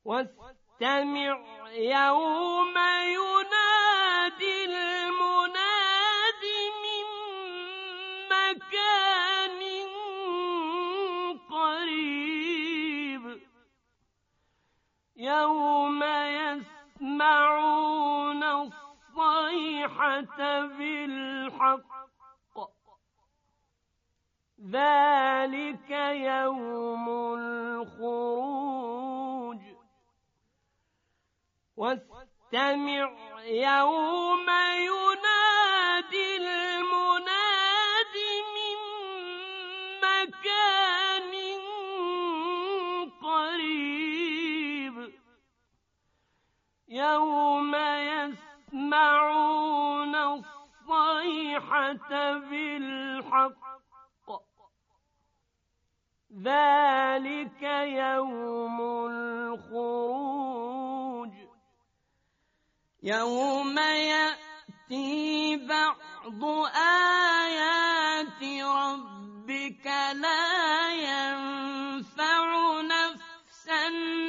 واستمع يوم ينادي المناد من مكان قريب يوم يسمعون الصيحة بالحق ذلك يوم الخروج واستمع يوم ينادي المناد من مكان قريب يوم يسمعون الصيحة بالحق ذلك يوم الخروج يوم يأتي بعض آيات ربك لا ينفع نفسا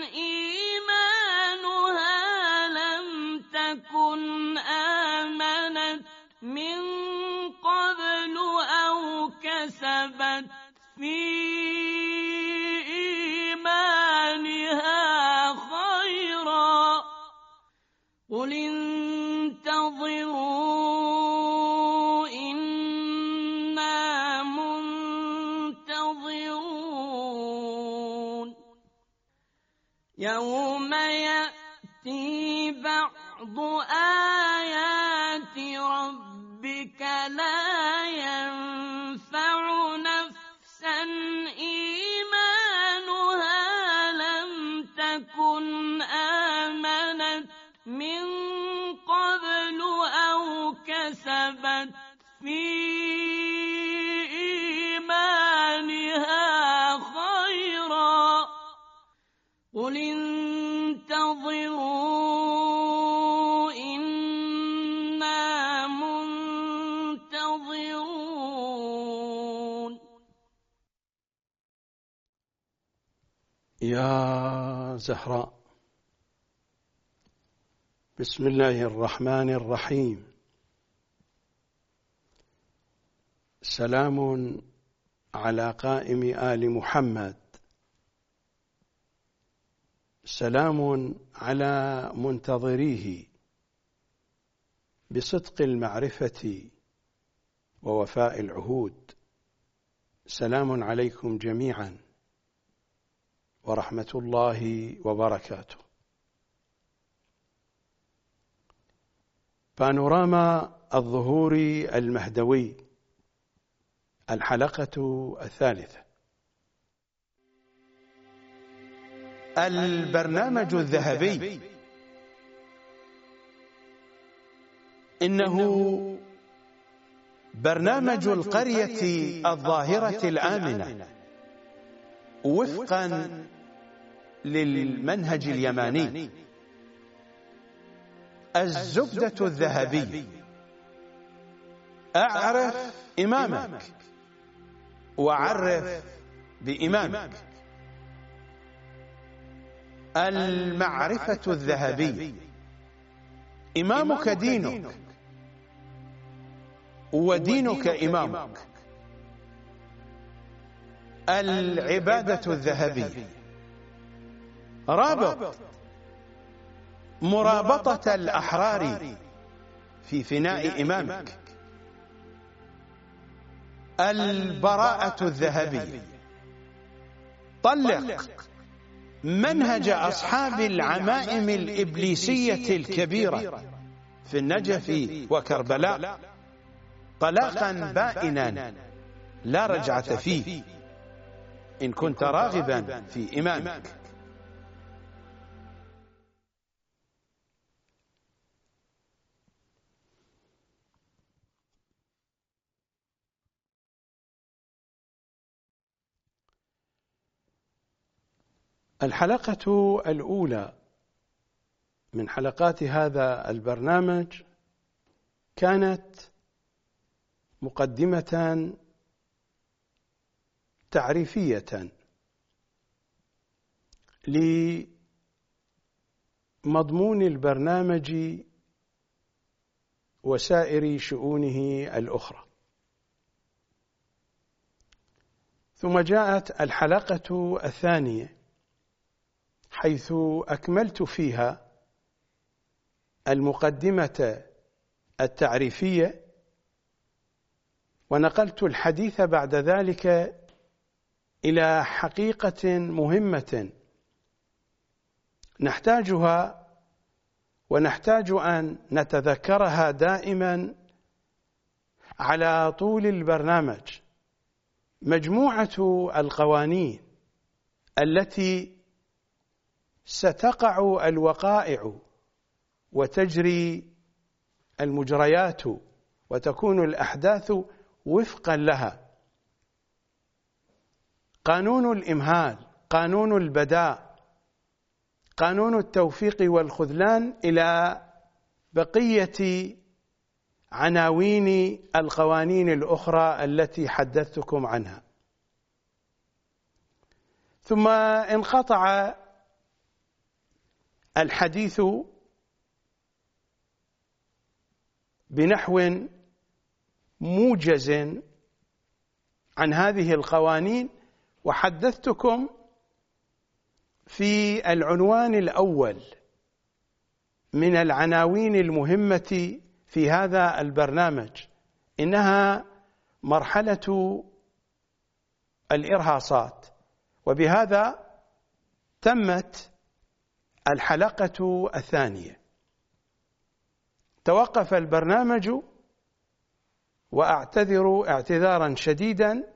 إيمانها لم تكن آمنت من قبل أو كسبت في قل انتظروا إنا منتظرون يوم يأتي بعض آيات ربك لا ينفع نفسا إيمانها لم تكن آمنت من قبل أو كسبت في إيمانها خيرا قل انتظروا إنا منتظرون. يا زهراء، بسم الله الرحمن الرحيم. سلام على قائم آل محمد، سلام على منتظريه بصدق المعرفة ووفاء العهود. سلام عليكم جميعا ورحمة الله وبركاته. بانوراما الظهور المهدوي، الحلقة الثالثة. البرنامج الذهبي إنه برنامج القرية الظاهرة الآمنة وفقا للمنهج اليماني. الزبدة الذهبي: أعرف إمامك وعرف بإمامك. المعرفة الذهبي: إمامك دينك ودينك إمامك. العبادة الذهبي: رابط مرابطة الأحرار في فناء إمامك. البراءة الذهبي: طلق منهج أصحاب العمائم الإبليسية الكبيرة في النجف وكربلاء طلاقا بائنا لا رجعة فيه إن كنت راغبا في إمامك. الحلقة الأولى من حلقات هذا البرنامج كانت مقدمة تعريفية مضمون البرنامج وسائر شؤونه الأخرى. ثم جاءت الحلقة الثانية حيث أكملت فيها المقدمة التعريفية، ونقلت الحديث بعد ذلك إلى حقيقة مهمة نحتاجها ونحتاج أن نتذكرها دائما على طول البرنامج: مجموعة القوانين التي ستقع الوقائع وتجري المجريات وتكون الأحداث وفقا لها. قانون الإمهال، قانون البداء، قانون التوفيق والخذلان، إلى بقية عناوين القوانين الأخرى التي حدثتكم عنها. ثم انقطع الحديث بنحو موجز عن هذه القوانين، وحدثتكم في العنوان الأول من العناوين المهمة في هذا البرنامج، إنها مرحلة الإرهاصات. وبهذا تمت الحلقة الثانية. توقف البرنامج، وأعتذر اعتذارا شديدا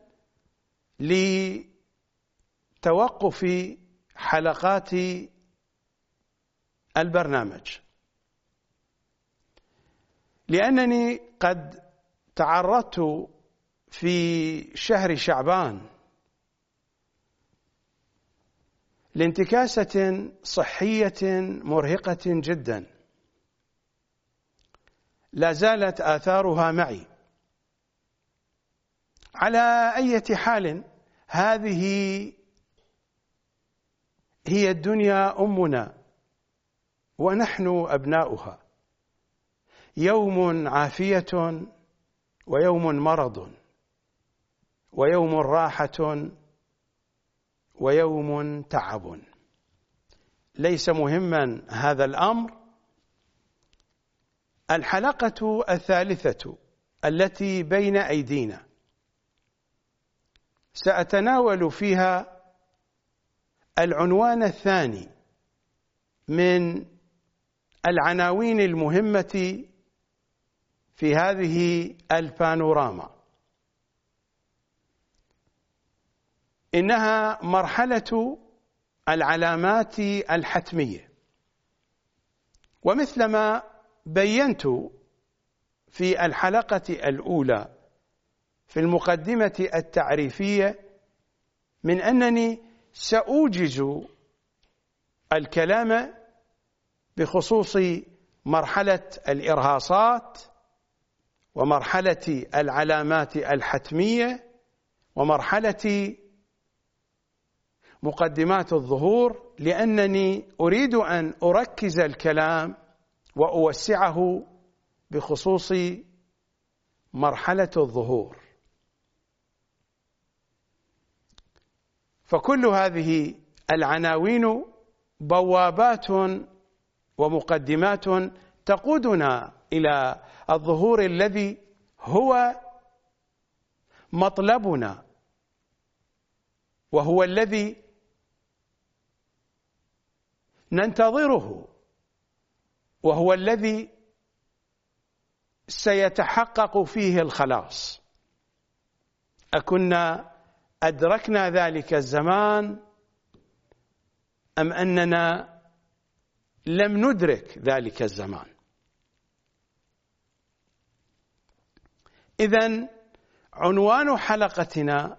لتوقف حلقات البرنامج، لأنني قد تعرضت في شهر شعبان لانتكاسة صحية مرهقة جدا لا زالت آثارها معي. على أي حال، هذه هي الدنيا أمنا ونحن أبناؤها، يوم عافية ويوم مرض، ويوم راحة ويوم تعب. ليس مهما هذا الأمر. الحلقة الثالثة التي بين أيدينا سأتناول فيها العنوان الثاني من العناوين المهمة في هذه البانوراما، إنها مرحلة العلامات الحتمية. ومثلما بينت في الحلقة الأولى في المقدمة التعريفية من أنني سأوجز الكلام بخصوص مرحلة الإرهاصات ومرحلة العلامات الحتمية ومرحلة مقدمات الظهور، لأنني أريد أن أركز الكلام وأوسعه بخصوص مرحلة الظهور. فكل هذه العناوين بوابات ومقدمات تقودنا إلى الظهور الذي هو مطلبنا، وهو الذي ننتظره، وهو الذي سيتحقق فيه الخلاص. أكنا أدركنا ذلك الزمان أم أننا لم ندرك ذلك الزمان؟ إذن عنوان حلقتنا،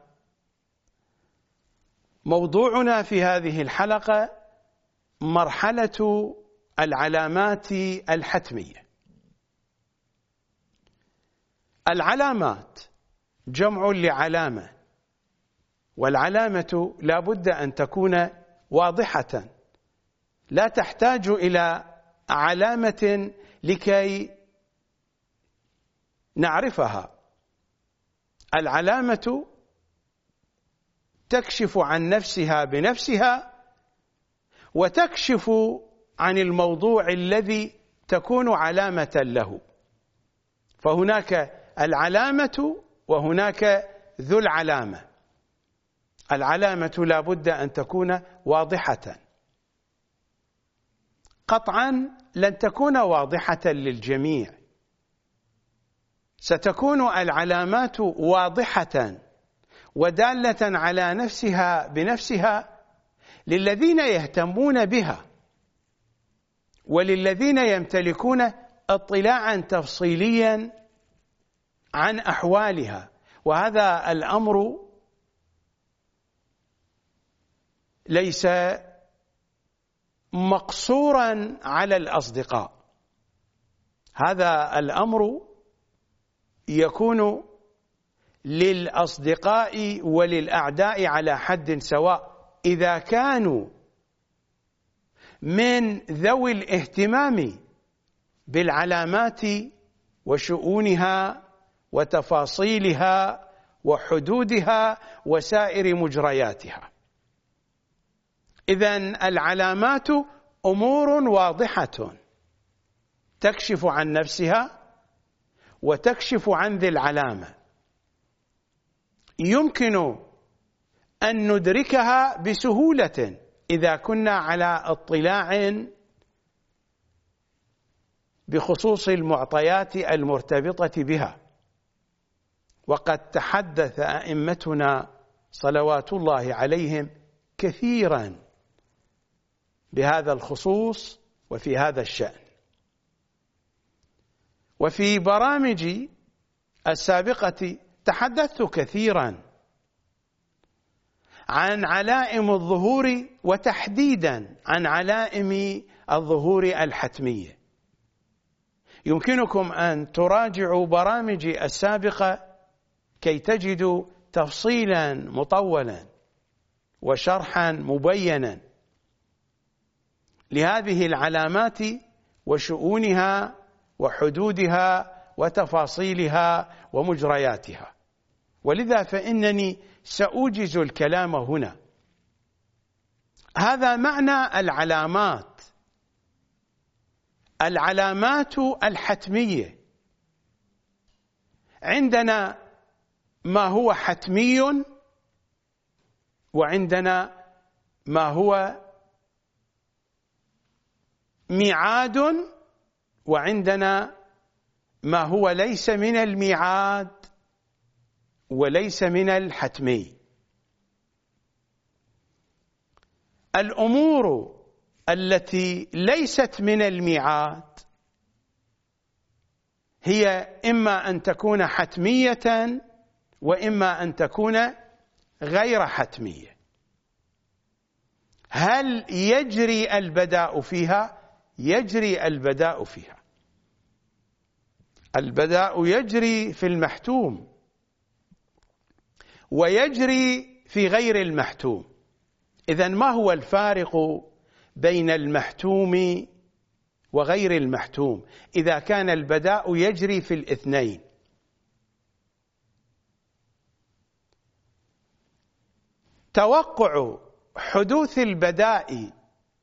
موضوعنا في هذه الحلقة، مرحلة العلامات الحتمية. العلامات جمع لعلامة، والعلامة لا بد أن تكون واضحة، لا تحتاج إلى علامة لكي نعرفها. العلامة تكشف عن نفسها بنفسها، وتكشف عن الموضوع الذي تكون علامة له. فهناك العلامة وهناك ذو العلامة. العلامة لا بد أن تكون واضحة. قطعا لن تكون واضحة للجميع. ستكون العلامات واضحة ودالة على نفسها بنفسها للذين يهتمون بها وللذين يمتلكون اطلاعا تفصيليا عن أحوالها. وهذا الأمر ليس مقصورا على الأصدقاء، هذا الأمر يكون للأصدقاء وللأعداء على حد سواء إذا كانوا من ذوي الاهتمام بالعلامات وشؤونها وتفاصيلها وحدودها وسائر مجرياتها. إذن العلامات أمور واضحة تكشف عن نفسها وتكشف عن ذي العلامة، يمكن أن ندركها بسهولة إذا كنا على اطلاع بخصوص المعطيات المرتبطة بها. وقد تحدث أئمتنا صلوات الله عليهم كثيرا بهذا الخصوص وفي هذا الشأن. وفي برامجي السابقة تحدثت كثيرا عن علائم الظهور، وتحديدا عن علائم الظهور الحتمية. يمكنكم أن تراجعوا برامجي السابقة كي تجدوا تفصيلا مطولا وشرحا مبينا لهذه العلامات وشؤونها وحدودها وتفاصيلها ومجرياتها. ولذا فإنني سأوجز الكلام هنا. هذا معنى العلامات. العلامات الحتمية، عندنا ما هو حتمي وعندنا ما هو ميعاد وعندنا ما هو ليس من الميعاد وليس من الحتمي. الأمور التي ليست من الميعاد هي إما أن تكون حتمية وإما أن تكون غير حتمية. هل يجري البداء فيها؟ يجري البداء فيها. البداء يجري في المحتوم ويجري في غير المحتوم. إذن ما هو الفارق بين المحتوم وغير المحتوم إذا كان البداء يجري في الاثنين؟ توقع حدوث البداء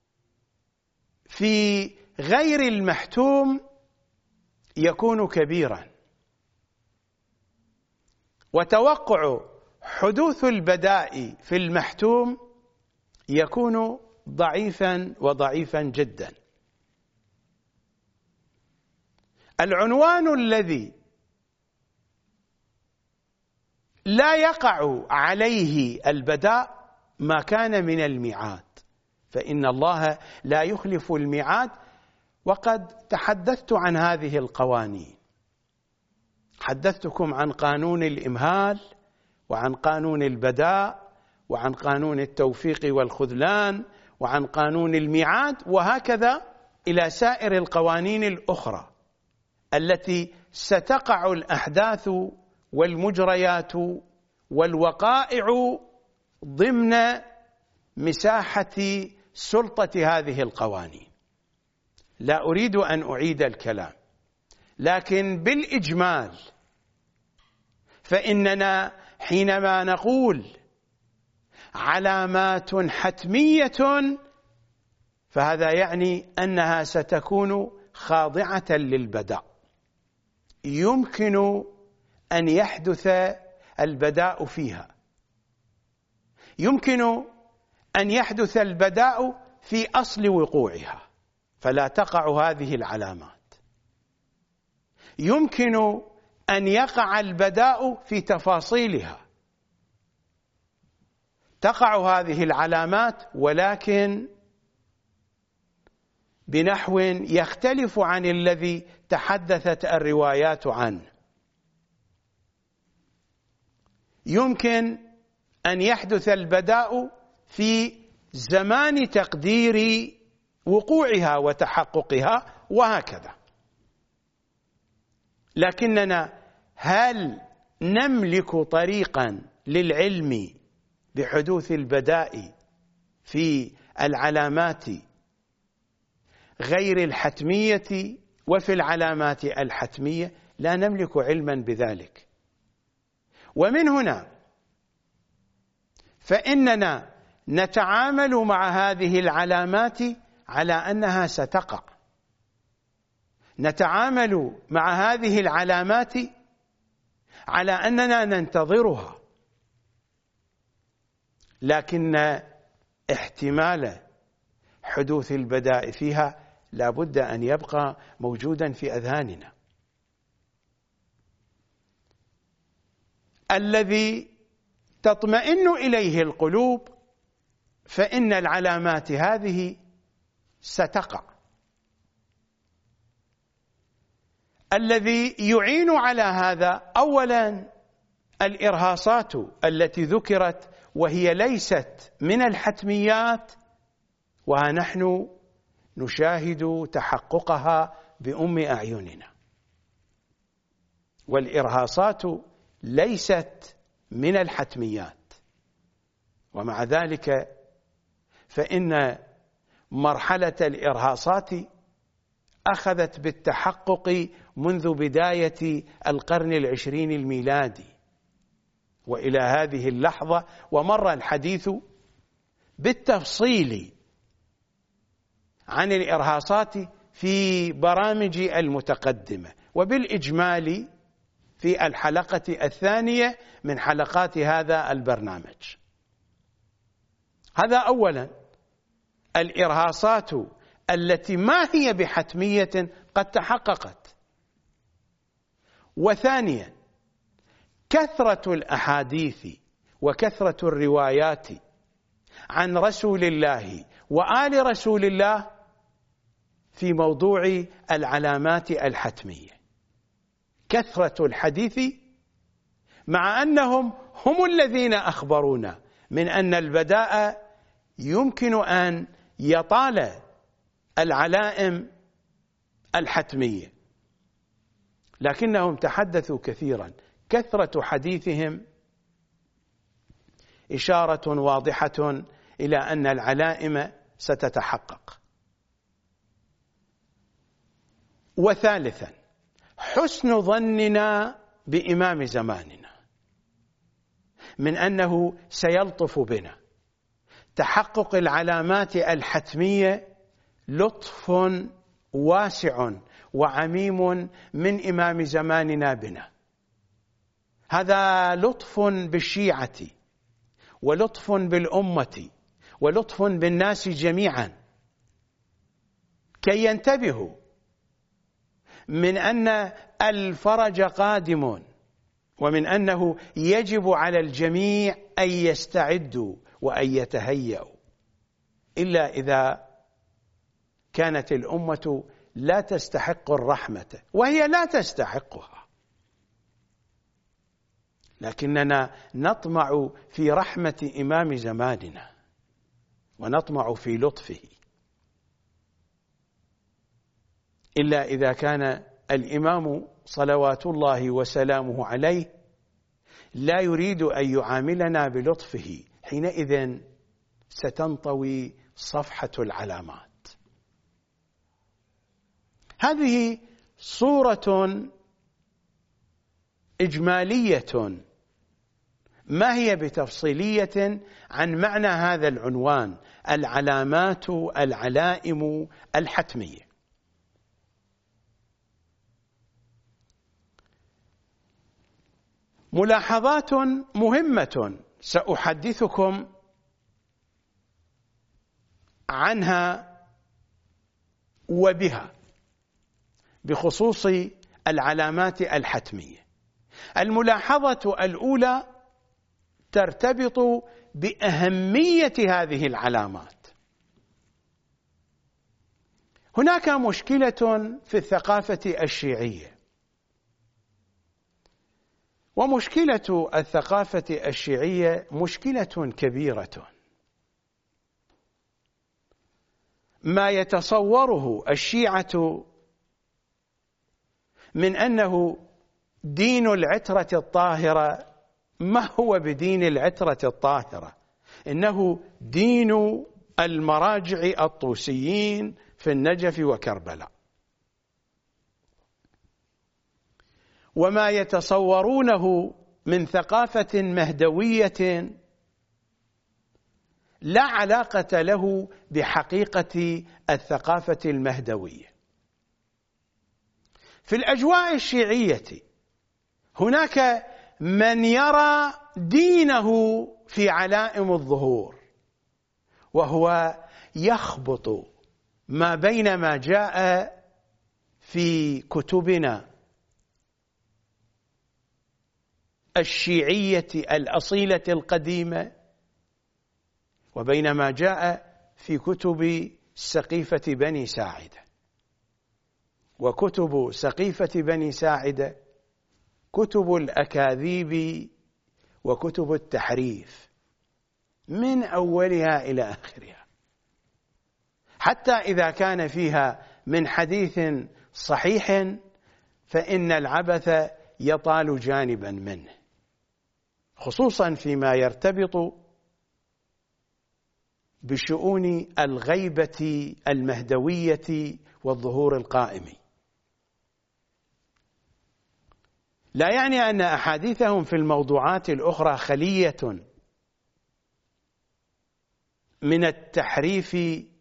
في غير المحتوم يكون كبيرا، وتوقع حدوث البداء في المحتوم يكون ضعيفا وضعيفا جدا. العنوان الذي لا يقع عليه البداء ما كان من الميعاد، فإن الله لا يخلف الميعاد. وقد تحدثت عن هذه القوانين، حدثتكم عن قانون الإمهال وعن قانون البداء وعن قانون التوفيق والخذلان وعن قانون الميعاد، وهكذا إلى سائر القوانين الأخرى التي ستقع الأحداث والمجريات والوقائع ضمن مساحة سلطة هذه القوانين. لا أريد أن أعيد الكلام، لكن بالإجمال فإننا حينما نقول علامات حتمية فهذا يعني أنها ستكون خاضعة للبداء، يمكن أن يحدث البداء فيها، يمكن أن يحدث البداء في أصل وقوعها فلا تقع هذه العلامات، يمكن أن يقع البداء في تفاصيلها، تقع هذه العلامات ولكن بنحو يختلف عن الذي تحدثت الروايات عنه. يمكن أن يحدث البداء في زمان تقدير وقوعها وتحققها وهكذا. لكننا هل نملك طريقا للعلم بحدوث البداء في العلامات غير الحتمية وفي العلامات الحتمية؟ لا نملك علما بذلك. ومن هنا فإننا نتعامل مع هذه العلامات على أنها ستقع، نتعامل مع هذه العلامات على أننا ننتظرها، لكن احتمال حدوث البداء فيها لا بد أن يبقى موجودا في أذهاننا. الذي تطمئن إليه القلوب فإن العلامات هذه ستقع. الذي يعين على هذا أولا الإرهاصات التي ذكرت وهي ليست من الحتميات، ونحن نشاهد تحققها بأم أعيننا. والإرهاصات ليست من الحتميات، ومع ذلك فإن مرحلة الإرهاصات أخذت بالتحقق منذ بداية القرن العشرين الميلادي وإلى هذه اللحظة، ومر الحديث بالتفصيل عن الإرهاصات في برامج المتقدمة، وبالإجمال في الحلقة الثانية من حلقات هذا البرنامج. هذا أولا الإرهاصات التي ما هي بحتمية قد تحققت. وثانيا كثرة الأحاديث وكثرة الروايات عن رسول الله وآل رسول الله في موضوع العلامات الحتمية، كثرة الحديث مع أنهم هم الذين أخبرونا من أن البداء يمكن أن يطال العلائم الحتمية، لكنهم تحدثوا كثيرا. كثرة حديثهم إشارة واضحة إلى أن العلائم ستتحقق. وثالثا حسن ظننا بإمام زماننا من أنه سيلطف بنا. تحقق العلامات الحتمية لطف واسع وعميم من إمام زماننا بنا. هذا لطف بالشيعة ولطف بالأمة ولطف بالناس جميعا كي ينتبهوا من أن الفرج قادم، ومن أنه يجب على الجميع أن يستعدوا وأن يتهيأوا، إلا إذا كانت الأمة لا تستحق الرحمة، وهي لا تستحقها، لكننا نطمع في رحمة إمام زماننا ونطمع في لطفه. إلا إذا كان الإمام صلوات الله وسلامه عليه لا يريد أن يعاملنا بلطفه، حينئذ ستنطوي صفحة العلامات. هذه صورة إجمالية ما هي بتفصيلية عن معنى هذا العنوان: العلامات العلائم الحتمية. ملاحظات مهمة سأحدثكم عنها وبها بخصوص العلامات الحتمية. الملاحظة الأولى ترتبط بأهمية هذه العلامات. هناك مشكلة في الثقافة الشيعية، ومشكلة الثقافة الشيعية مشكلة كبيرة. ما يتصوره الشيعة من أنه دين العترة الطاهرة ما هو بدين العترة الطاهرة، إنه دين المراجع الطوسيين في النجف وكربلاء. وما يتصورونه من ثقافة مهدوية لا علاقة له بحقيقة الثقافة المهدوية. في الأجواء الشيعية هناك من يرى دينه في علائم الظهور، وهو يخبط ما بين ما جاء في كتبنا الشيعية الأصيلة القديمة وبين ما جاء في كتب سقيفة بني ساعدة. وكتب سقيفة بني ساعدة كتب الأكاذيب وكتب التحريف من أولها إلى آخرها، حتى إذا كان فيها من حديث صحيح فإن العبث يطال جانبا منه، خصوصا فيما يرتبط بشؤون الغيبة المهدوية والظهور القائم. لا يعني أن أحاديثهم في الموضوعات الأخرى خلية من التحريف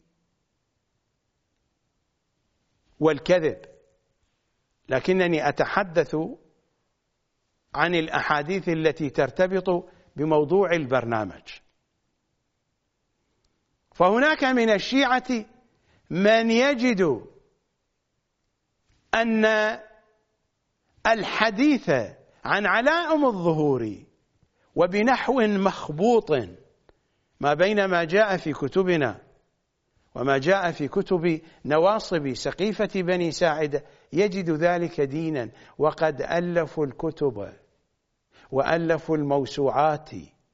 والكذب، لكنني أتحدث عن الأحاديث التي ترتبط بموضوع البرنامج. فهناك من الشيعة من يجد أن الحديث عن علائم الظهور وبنحو مخبوط ما بين ما جاء في كتبنا وما جاء في كتب نواصب سقيفة بني ساعدة، يجد ذلك دينا، وقد ألفوا الكتب وألفوا الموسوعات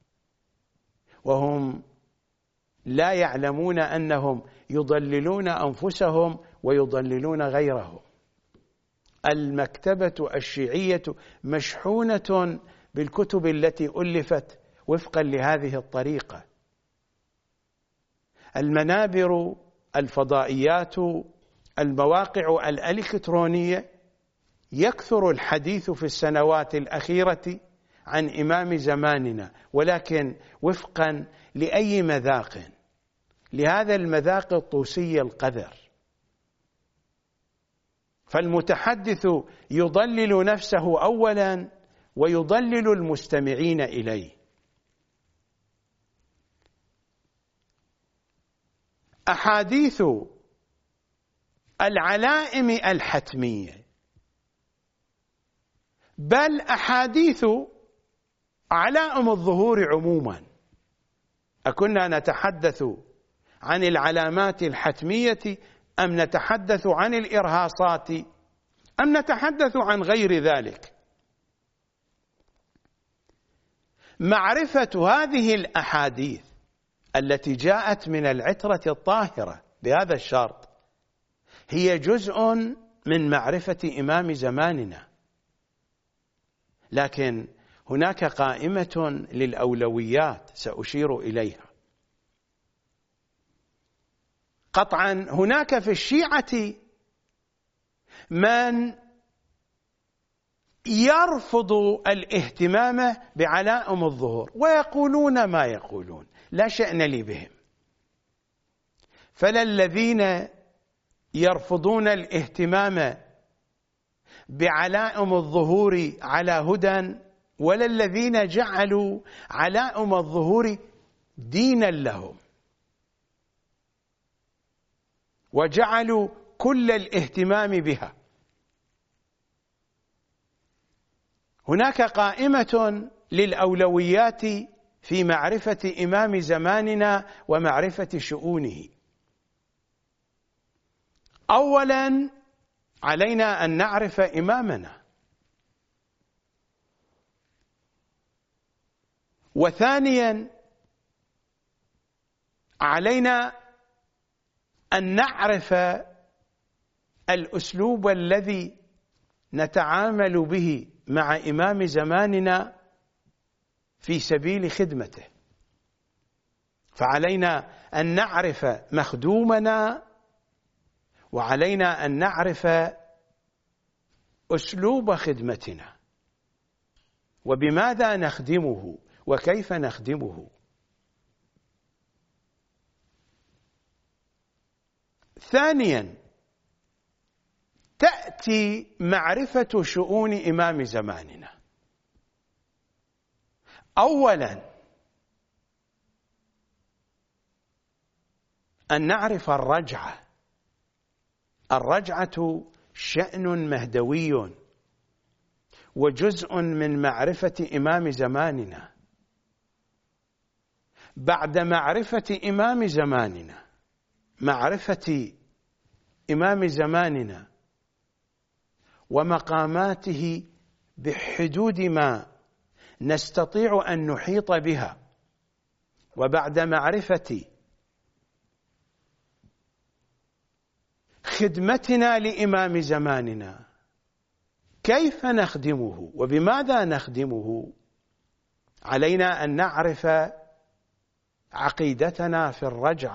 وهم لا يعلمون أنهم يضللون أنفسهم ويضللون غيرهم. المكتبة الشيعية مشحونة بالكتب التي ألفت وفقا لهذه الطريقة. المنابر، الفضائيات، المواقع الإلكترونية، يكثر الحديث في السنوات الأخيرة عن إمام زماننا، ولكن وفقا لأي مذاق؟ لهذا المذاق الطوسي القذر. فالمتحدث يضلل نفسه أولا ويضلل المستمعين إليه. أحاديث العلائم الحتمية، بل أحاديث علائم الظهور عموما، أكنا نتحدث عن العلامات الحتمية أم نتحدث عن الإرهاصات أم نتحدث عن غير ذلك؟ معرفة هذه الأحاديث التي جاءت من العترة الطاهرة بهذا الشرط هي جزء من معرفة إمام زماننا. لكن هناك قائمة للأولويات سأشير إليها. قطعا هناك في الشيعة من يرفض الاهتمام بعلائم الظهور ويقولون ما يقولون، لا شأن لي بهم. فلا الذين يرفضون الاهتمام بعلائم الظهور على هدى، ولا الذين جعلوا علائم الظهور دينا لهم وجعلوا كل الاهتمام بها. هناك قائمة للأولويات في معرفة إمام زماننا ومعرفة شؤونه. أولا علينا أن نعرف إمامنا، وثانيا علينا أن نعرف الأسلوب الذي نتعامل به مع إمام زماننا في سبيل خدمته. فعلينا أن نعرف مخدومنا، وعلينا أن نعرف أسلوب خدمتنا وبماذا نخدمه وكيف نخدمه. ثانيا تأتي معرفة شؤون إمام زماننا. أولا أن نعرف الرجعة. الرجعة شأن مهدوي وجزء من معرفة إمام زماننا. بعد معرفة إمام زماننا، معرفة إمام زماننا ومقاماته بحدود ما نستطيع أن نحيط بها، وبعد معرفة خدمتنا لإمام زماننا كيف نخدمه وبماذا نخدمه، علينا أن نعرف عقيدتنا في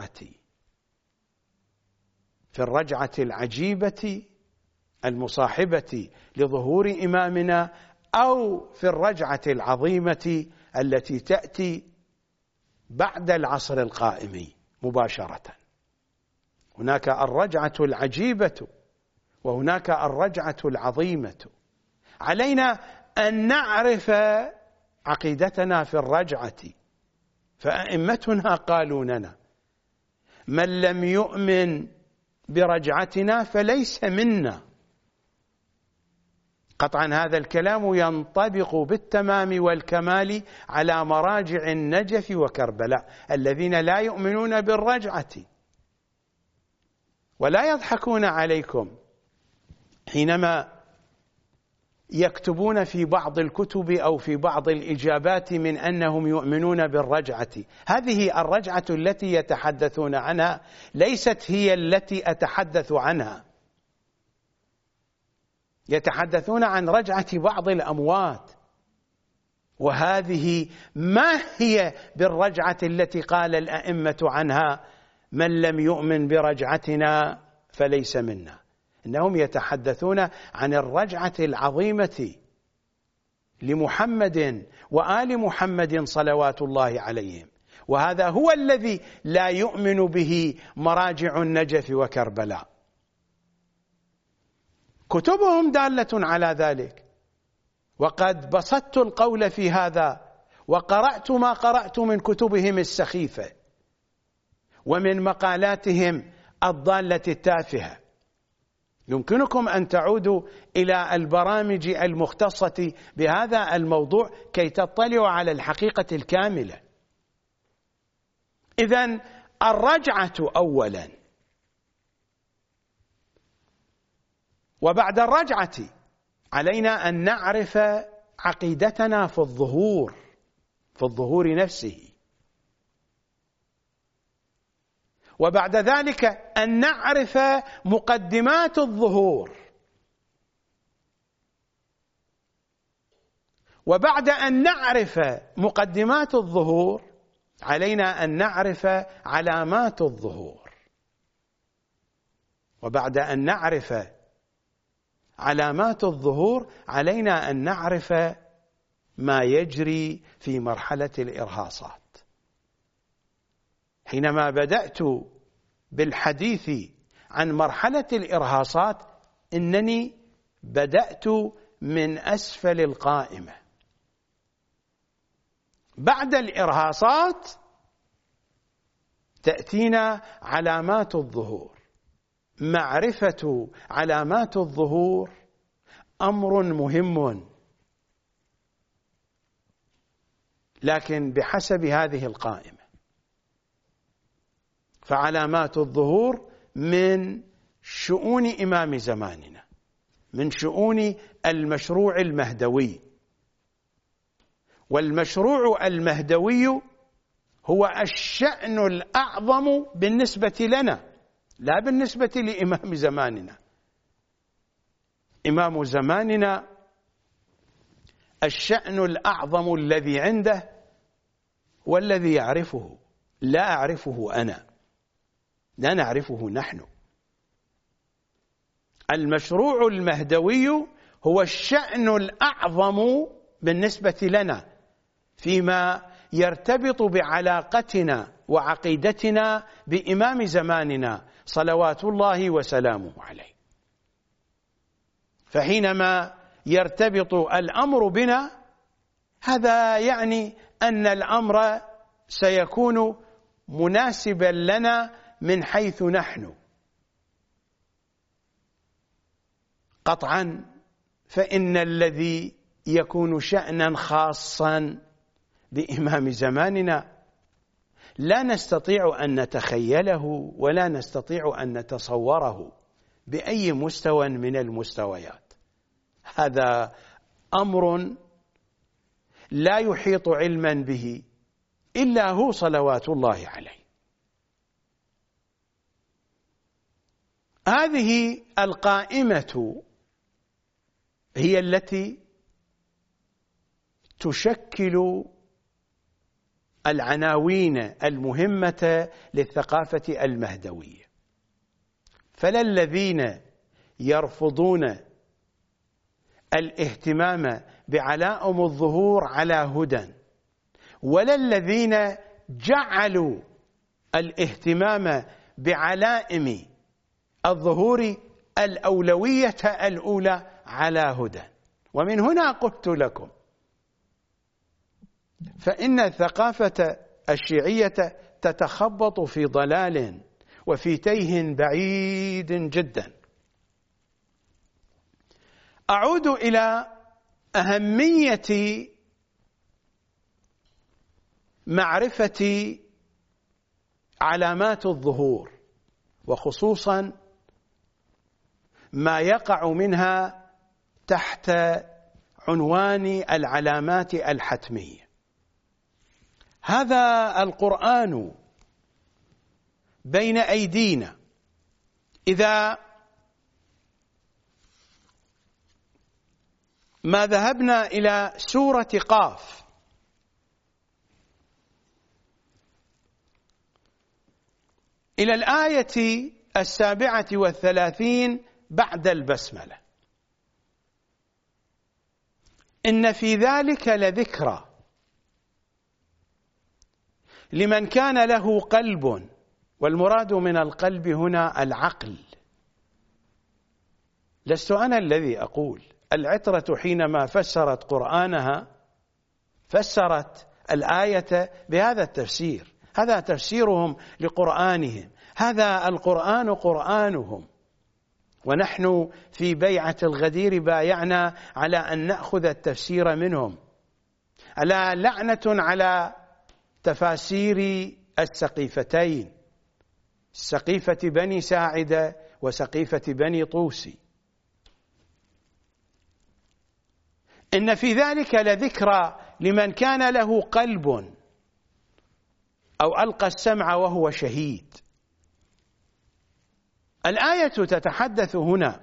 الرجعة العجيبة المصاحبة لظهور إمامنا، أو في الرجعة العظيمة التي تأتي بعد العصر القائم مباشرة. هناك الرجعة العجيبة وهناك الرجعة العظيمة. علينا أن نعرف عقيدتنا في الرجعة، فأئمتنا قالوا لنا: من لم يؤمن برجعتنا فليس منا. قطعا هذا الكلام ينطبق بالتمام والكمال على مراجع النجف وكربلاء الذين لا يؤمنون بالرجعة، ولا يضحكون عليكم حينما يكتبون في بعض الكتب أو في بعض الإجابات من أنهم يؤمنون بالرجعة. هذه الرجعة التي يتحدثون عنها ليست هي التي أتحدث عنها. يتحدثون عن رجعة بعض الأموات، وهذه ما هي بالرجعة التي قال الأئمة عنها: من لم يؤمن برجعتنا فليس منا. إنهم يتحدثون عن الرجعة العظيمة لمحمد وآل محمد صلوات الله عليهم، وهذا هو الذي لا يؤمن به مراجع النجف وكربلاء. كتبهم دالة على ذلك، وقد بسطت القول في هذا وقرأت ما قرأت من كتبهم السخيفة ومن مقالاتهم الضالة التافهة. يمكنكم أن تعودوا إلى البرامج المختصة بهذا الموضوع كي تطلعوا على الحقيقة الكاملة. إذن الرجعة أولا، وبعد الرجعة علينا أن نعرف عقيدتنا في الظهور نفسه، وبعد ذلك أن نعرف مقدمات الظهور، وبعد أن نعرف مقدمات الظهور علينا أن نعرف علامات الظهور. وبعد أن نعرف علامات الظهور علينا أن نعرف ما يجري في مرحلة الإرهاصات. حينما بدأت بالحديث عن مرحلة الإرهاصات إنني بدأت من أسفل القائمة. بعد الإرهاصات تأتينا علامات الظهور. معرفة علامات الظهور أمر مهم، لكن بحسب هذه القائمة. فعلامات الظهور من شؤون إمام زماننا، من شؤون المشروع المهدوي. والمشروع المهدوي هو الشأن الأعظم بالنسبة لنا، لا بالنسبة لإمام زماننا. إمام زماننا الشأن الأعظم الذي عنده والذي يعرفه، لا أعرفه أنا، لا نعرفه نحن. المشروع المهدوي هو الشأن الأعظم بالنسبة لنا فيما يرتبط بعلاقتنا وعقيدتنا بإمام زماننا صلوات الله وسلامه عليه. فحينما يرتبط الأمر بنا، هذا يعني أن الأمر سيكون مناسبا لنا من حيث نحن. قطعا فإن الذي يكون شأنا خاصا بإمام زماننا لا نستطيع أن نتخيله ولا نستطيع أن نتصوره بأي مستوى من المستويات. هذا أمر لا يحيط علما به إلا هو صلوات الله عليه. هذه القائمة هي التي تشكل العناوين المهمة للثقافة المهدوية. فلا الذين يرفضون الاهتمام بعلائم الظهور على هدى، ولا الذين جعلوا الاهتمام بعلائم الظهور الأولوية الأولى على هدى. ومن هنا قلت لكم فإن الثقافة الشيعية تتخبط في ضلال وفي تيه بعيد جدا. أعود إلى أهمية معرفة علامات الظهور، وخصوصا ما يقع منها تحت عنوان العلامات الحتمية. هذا القرآن بين أيدينا. إذا ما ذهبنا إلى سورة قاف إلى الآية 37 بعد البسملة، إن في ذلك لذكرى لمن كان له قلب. والمراد من القلب هنا العقل. لست أنا الذي أقول. العترة حينما فسرت قرآنها فسرت الآية بهذا التفسير. هذا تفسيرهم لقرآنهم، هذا القرآن قرآنهم. ونحن في بيعة الغدير بايعنا على أن نأخذ التفسير منهم. ألا لعنة على تفاسير السقيفتين، سقيفة بني ساعدة وسقيفة بني طوسي. إن في ذلك لذكرى لمن كان له قلب أو ألقى السمع وهو شهيد. الآية تتحدث هنا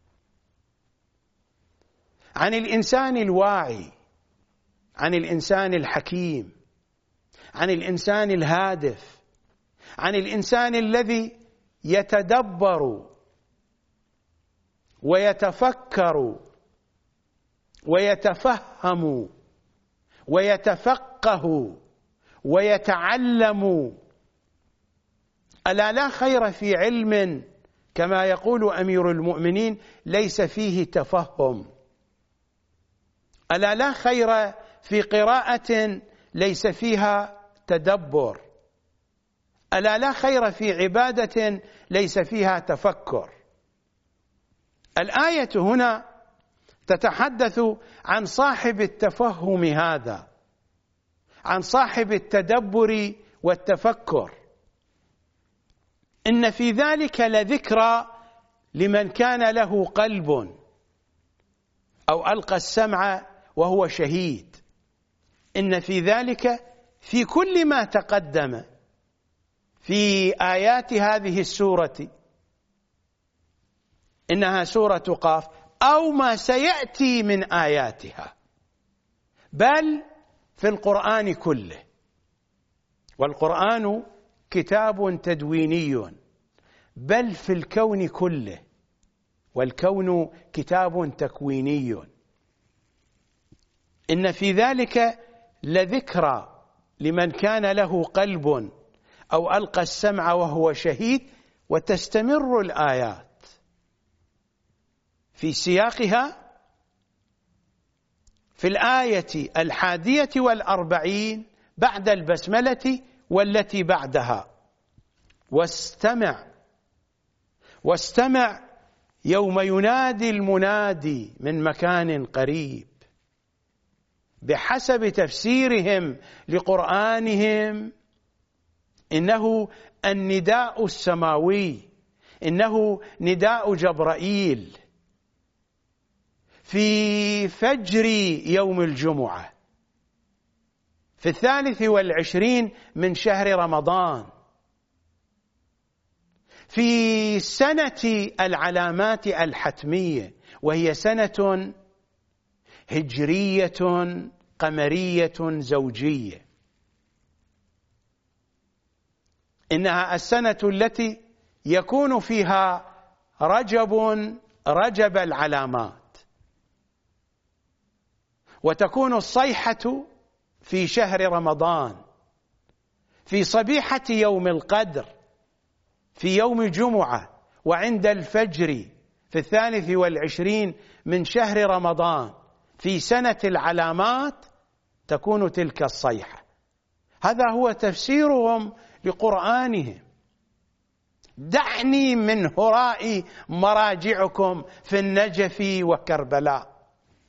عن الإنسان الواعي، عن الإنسان الحكيم، عن الإنسان الهادف، عن الإنسان الذي يتدبر ويتفكر ويتفهم ويتفقه ويتعلم. ألا لا خير في علم كما يقول أمير المؤمنين ليس فيه تفهم؟ ألا لا خير في قراءة ليس فيها تدبر؟ ألا لا خير في عبادة ليس فيها تفكر؟ الآية هنا تتحدث عن صاحب التفهم هذا، عن صاحب التدبر والتفكر. إن في ذلك لذكرى لمن كان له قلب أو ألقى السمع وهو شهيد. إن في ذلك في كل ما تقدم في آيات هذه السورة، إنها سورة قاف، أو ما سيأتي من آياتها، بل في القرآن كله. والقرآن كتاب تدويني، بل في الكون كله، والكون كتاب تكويني. إن في ذلك لذكرى لمن كان له قلب أو ألقى السمع وهو شهيد. وتستمر الآيات في سياقها في الآية 41 بعد البسملة والتي بعدها: واستمع يوم ينادي المنادي من مكان قريب. بحسب تفسيرهم لقرآنهم إنه النداء السماوي، إنه نداء جبرائيل في فجر يوم الجمعة في 23 من شهر رمضان، في سنة العلامات الحتمية، وهي سنة هجرية قمرية زوجية. إنها السنة التي يكون فيها رجب العلامات، وتكون الصيحة في شهر رمضان في صبيحة يوم القدر في يوم جمعة، وعند الفجر في 23 من شهر رمضان في سنة العلامات تكون تلك الصيحة. هذا هو تفسيرهم لقرآنهم. دعني من هراء مراجعكم في النجف وكربلاء.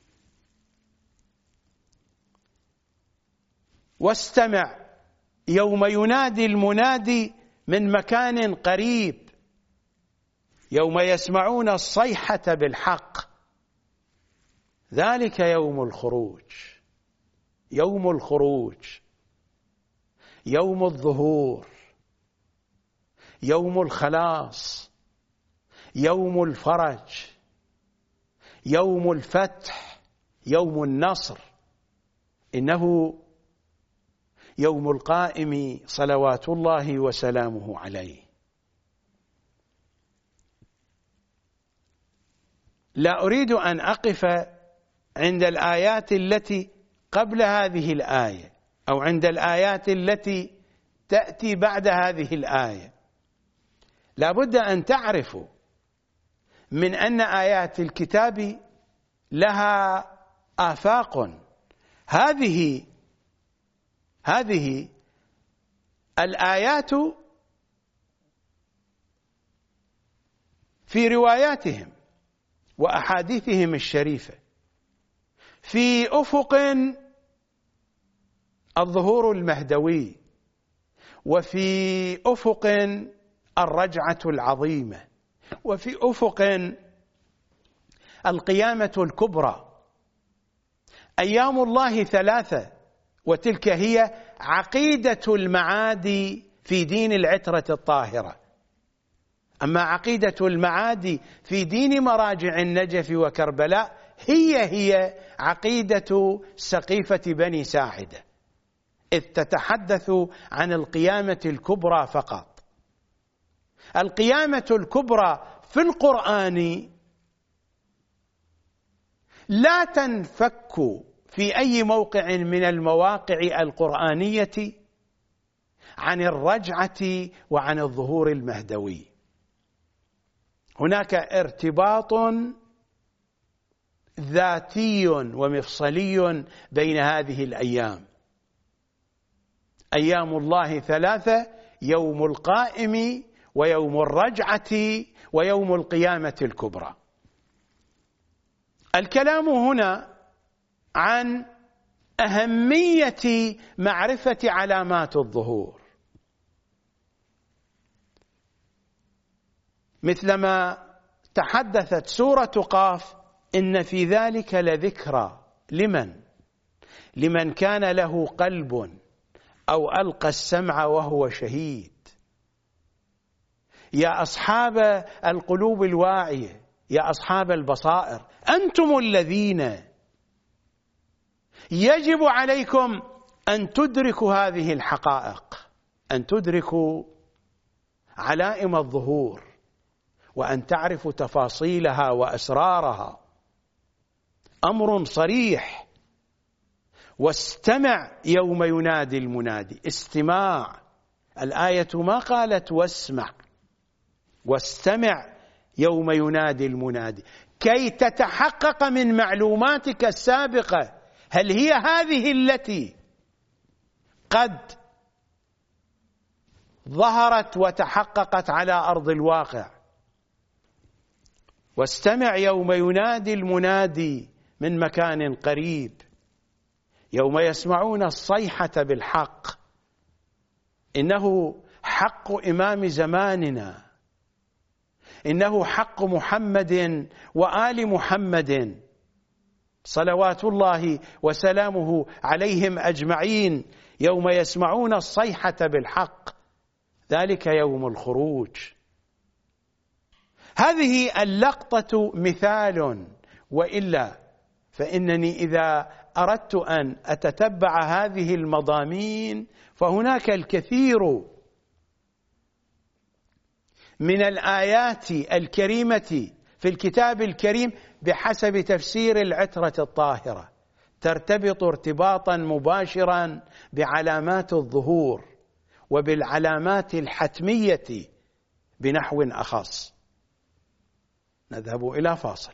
واستمع يوم ينادي المنادي من مكان قريب، يوم يسمعون الصيحة بالحق، ذلك يوم الخروج، يوم الخروج، يوم الظهور، يوم الخلاص، يوم الفرج، يوم الفتح، يوم النصر. إنه يوم القائم صلوات الله وسلامه عليه. لا أريد أن أقف عند الآيات التي قبل هذه الآية أو عند الآيات التي تأتي بعد هذه الآية. لا بد أن تعرفوا من أن آيات الكتاب لها آفاق. هذه الآيات في رواياتهم وأحاديثهم الشريفة في أفق الظهور المهدوي، وفي أفق الرجعة العظيمة، وفي أفق القيامة الكبرى. أيام الله 3، وتلك هي عقيدة المعاد في دين العترة الطاهرة. أما عقيدة المعاد في دين مراجع النجف وكربلاء هي عقيدة سقيفة بني ساعدة، إذ تتحدث عن القيامة الكبرى فقط. القيامة الكبرى في القرآن لا تنفك في أي موقع من المواقع القرآنية عن الرجعة وعن الظهور المهدوي. هناك ارتباط ذاتي ومفصلي بين هذه الأيام. أيام الله ثلاثة: يوم القائم ويوم الرجعة ويوم القيامة الكبرى. الكلام هنا عن أهمية معرفة علامات الظهور، مثلما تحدثت سورة قاف: إن في ذلك لذكرى لمن كان له قلب أو ألقى السمع وهو شهيد. يا أصحاب القلوب الواعية، يا أصحاب البصائر، أنتم الذين يجب عليكم أن تدركوا هذه الحقائق، أن تدركوا علائم الظهور، وأن تعرفوا تفاصيلها وأسرارها. أمر صريح. واستمع يوم ينادي المنادي. استماع. الآية ما قالت واسمع، واستمع يوم ينادي المنادي، كي تتحقق من معلوماتك السابقة هل هي هذه التي قد ظهرت وتحققت على أرض الواقع. واستمع يوم ينادي المنادي من مكان قريب، يوم يسمعون الصيحة بالحق. إنه حق إمام زماننا، إنه حق محمد وآل محمد صلوات الله وسلامه عليهم أجمعين، يوم يسمعون الصيحة بالحق، ذلك يوم الخروج. هذه اللقطة مثال، وإلا فإنني إذا أردت أن أتتبع هذه المضامين فهناك الكثير من الآيات الكريمة في الكتاب الكريم بحسب تفسير العترة الطاهرة ترتبط ارتباطا مباشرا بعلامات الظهور وبالعلامات الحتمية بنحو أخص. نذهب إلى فاصل.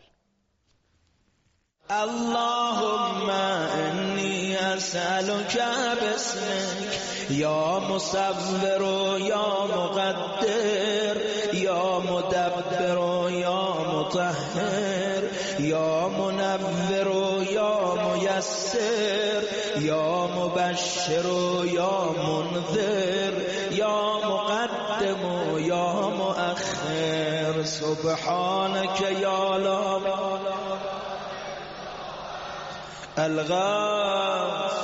اللهم إني أسألك باسمك يا مصور يا مقدر يا مدبر يا مطهر يا منور يا ميسر يا مبشر يا منذر يا مقدم يا مؤخر. سبحانك يا لا الغاث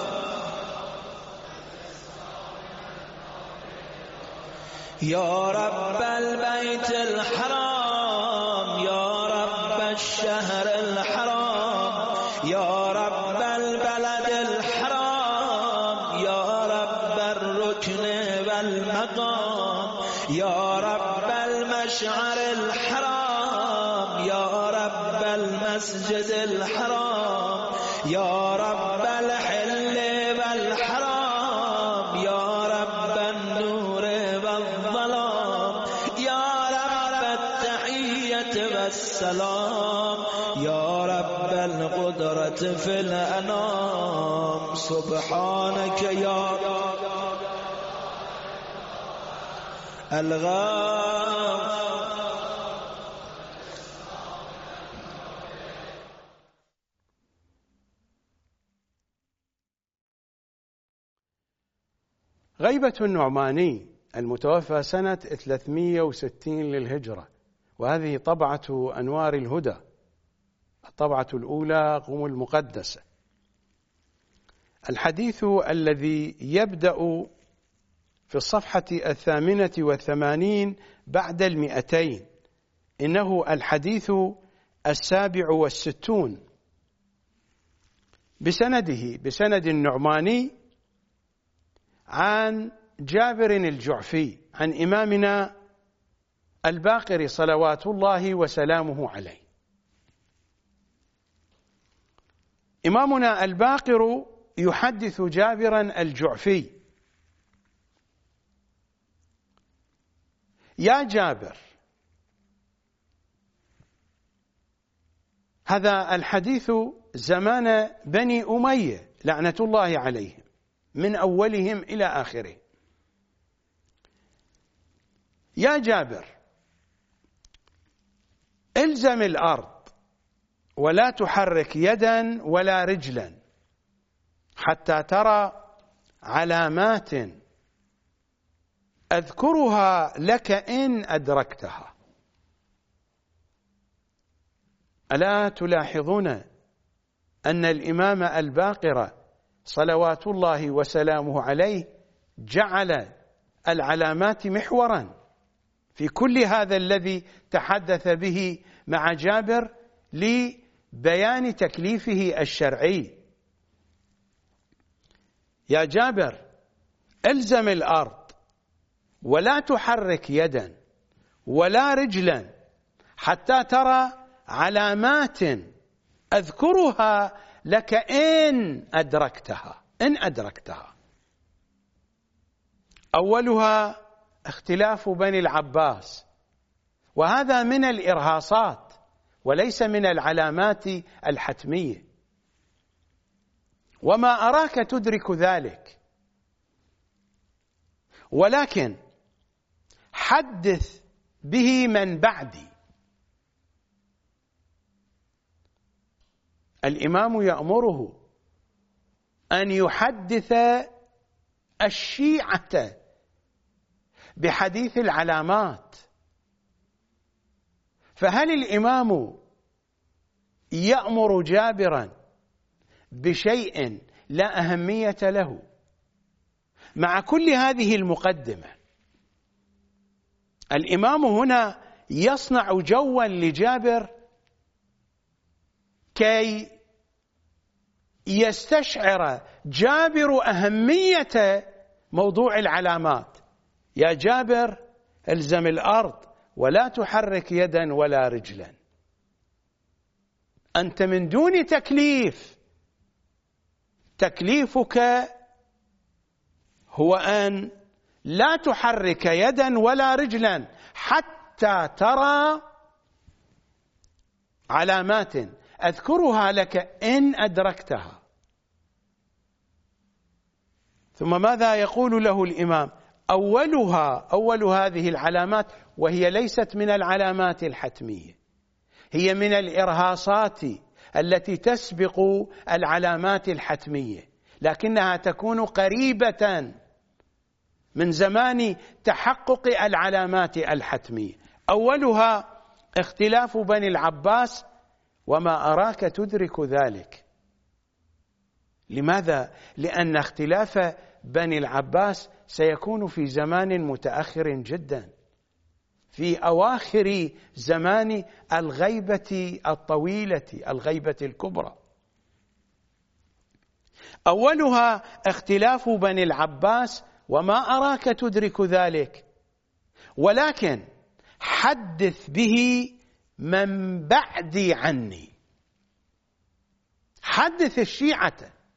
يا رب البيت الحرام يا رب الشهر الحرام يا رب البلد الحرام يا رب الركن والمقام يا رب المشعر الحرام يا رب المسجد الحرام يا رب الحل والحرام يا رب النور والظلام يا رب التحية والسلام يا رب القدرة في الأنام. سبحانك يا الغاث غيبة النعماني المتوفى سنة 360 للهجرة، وهذه طبعة أنوار الهدى، الطبعة الأولى قم المقدسة. الحديث الذي يبدأ في الصفحة 88 بعد 200 إنه الحديث 67 بسند النعماني عن جابر الجعفي عن إمامنا الباقر صلوات الله وسلامه عليه. إمامنا الباقر يحدث جابرا الجعفي: يا جابر، هذا الحديث زمان بني أمية لعنة الله عليهم من أولهم إلى آخره. يا جابر، الزم الأرض ولا تحرك يدا ولا رجلا حتى ترى علامات أذكرها لك إن أدركتها. ألا تلاحظون أن الإمام الباقر صلوات الله وسلامه عليه جعل العلامات محورا في كل هذا الذي تحدث به مع جابر لبيان تكليفه الشرعي. يا جابر، الزم الأرض ولا تحرك يدا ولا رجلا حتى ترى علامات أذكرها لك إن أدركتها. أولها اختلاف بني العباس، وهذا من الإرهاصات وليس من العلامات الحتمية، وما أراك تدرك ذلك، ولكن حدث به من بعدي. الإمام يأمره أن يحدث الشيعة بحديث العلامات، فهل الإمام يأمر جابرا بشيء لا أهمية له مع كل هذه المقدمة؟ الإمام هنا يصنع جوا لجابر كي يستشعر جابر أهمية موضوع العلامات. يا جابر، الزم الأرض ولا تحرك يدا ولا رجلا، أنت من دون تكليف، تكليفك هو أن لا تحرك يدا ولا رجلا حتى ترى علامات أذكرها لك إن أدركتها. ثم ماذا يقول له الإمام؟ أول هذه العلامات، وهي ليست من العلامات الحتمية، هي من الإرهاصات التي تسبق العلامات الحتمية، لكنها تكون قريبة من زمان تحقق العلامات الحتمية. أولها اختلاف بني العباس، وما أراك تدرك ذلك. لماذا؟ لأن اختلاف بني العباس سيكون في زمان متأخر جدا، في أواخر زمان الغيبة الطويلة، الغيبة الكبرى. أولها اختلاف بني العباس، وما أراك تدرك ذلك، ولكن حدث به من بعدي عني، حدث الشيعة.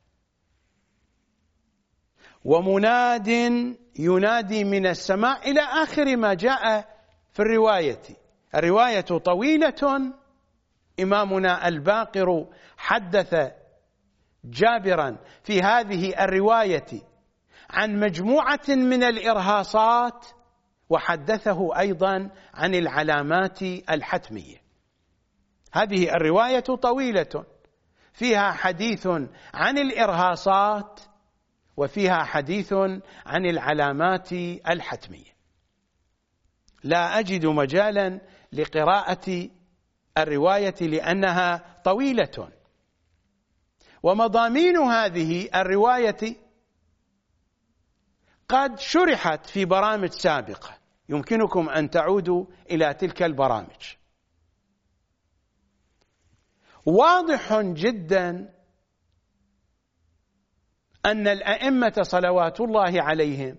ومناد ينادي من السماء إلى آخر ما جاء في الرواية طويلة. إمامنا الباقر حدث جابرا في هذه الرواية عن مجموعة من الإرهاصات، وحدثه أيضا عن العلامات الحتمية. هذه الرواية طويلة، فيها حديث عن الإرهاصات وفيها حديث عن العلامات الحتمية. لا أجد مجالا لقراءة الرواية لأنها طويلة، ومضامين هذه الرواية قد شرحت في برامج سابقة، يمكنكم أن تعودوا إلى تلك البرامج. واضح جدا أن الأئمة صلوات الله عليهم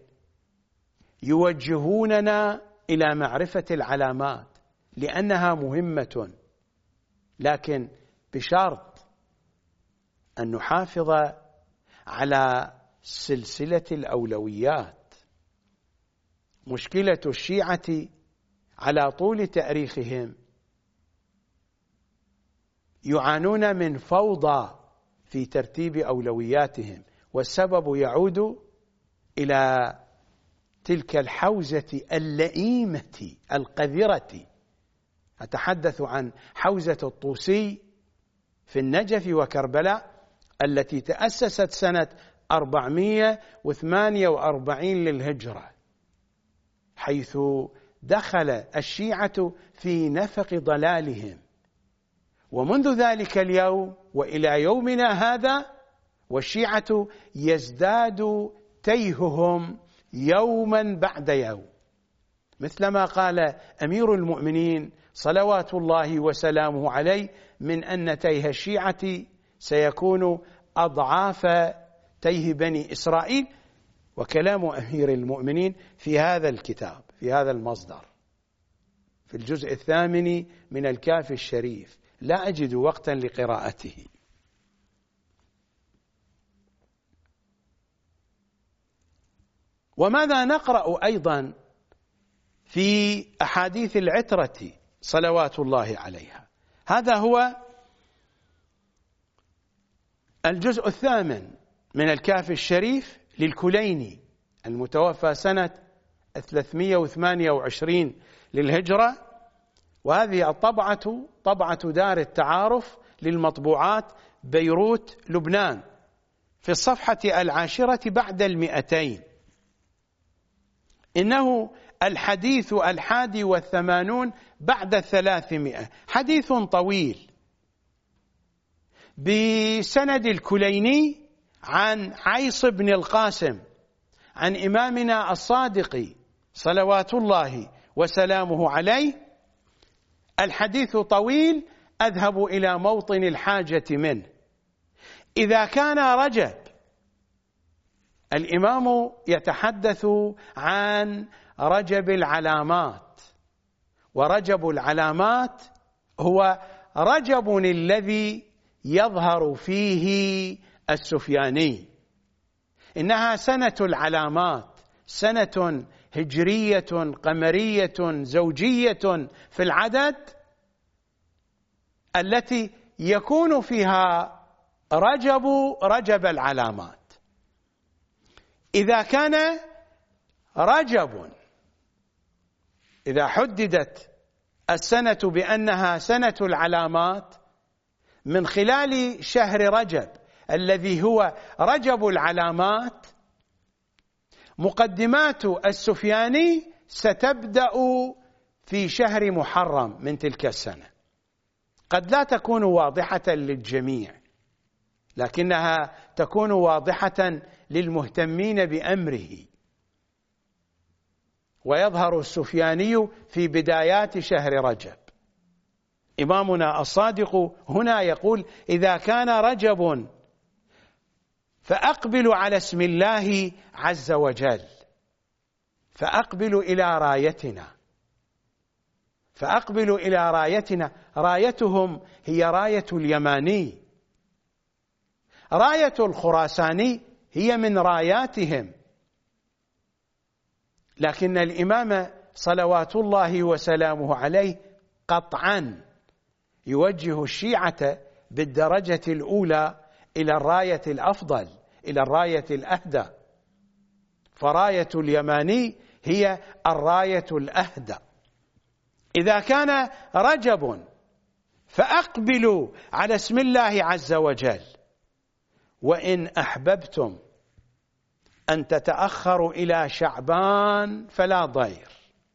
يوجهوننا إلى معرفة العلامات لأنها مهمة، لكن بشرط أن نحافظ على سلسلة الأولويات. مشكلة الشيعة على طول تاريخهم يعانون من فوضى في ترتيب أولوياتهم، والسبب يعود إلى تلك الحوزة اللئيمة القذرة. أتحدث عن حوزة الطوسي في النجف وكربلاء التي تأسست سنة 448 للهجرة، حيث دخل الشيعة في نفق ضلالهم، ومنذ ذلك اليوم وإلى يومنا هذا والشيعة يزداد تيههم يوما بعد يوم، مثلما قال أمير المؤمنين صلوات الله وسلامه عليه من أن تيه الشيعة سيكون أضعاف تيه بني إسرائيل. وكلام أمير المؤمنين في هذا الكتاب في هذا المصدر في الجزء 8 من الكافي الشريف، لا أجد وقتا لقراءته. وماذا نقرأ أيضا في أحاديث العترة صلوات الله عليها؟ هذا هو الجزء 8 من الكافي الشريف للكليني المتوفى سنة 328 للهجرة، وهذه الطبعة طبعة دار التعارف للمطبوعات بيروت لبنان في الصفحة 10 بعد 200. إنه الحديث 81 بعد 300، حديث طويل بسند الكليني عن عيص بن القاسم عن إمامنا الصادق صلوات الله وسلامه عليه. الحديث طويل، أذهب إلى موطن الحاجة منه. إذا كان رجب، الإمام يتحدث عن رجب العلامات، ورجب العلامات هو رجب الذي يظهر فيه السفياني. إنها سنة العلامات، سنة هجرية قمرية زوجية في العدد، التي يكون فيها رجب العلامات. إذا كان رجب، إذا حددت السنة بأنها سنة العلامات من خلال شهر رجب الذي هو رجب العلامات، مقدمات السفياني ستبدأ في شهر محرم من تلك السنة. قد لا تكون واضحة للجميع، لكنها تكون واضحة للمهتمين بأمره. ويظهر السفياني في بدايات شهر رجب. إمامنا الصادق هنا يقول: إذا كان رجب فأقبل على اسم الله عز وجل، فأقبل إلى رايتنا، فأقبل إلى رايتنا. رايتهم هي راية اليماني، راية الخراساني هي من راياتهم، لكن الإمام صلوات الله وسلامه عليه قطعا يوجه الشيعة بالدرجة الأولى إلى الراية الأفضل، إلى الراية الأهدى، فراية اليماني هي الراية الأهدى. إذا كان رجب فأقبلوا على اسم الله عز وجل، وإن أحببتم أن تتأخروا إلى شعبان فلا ضير.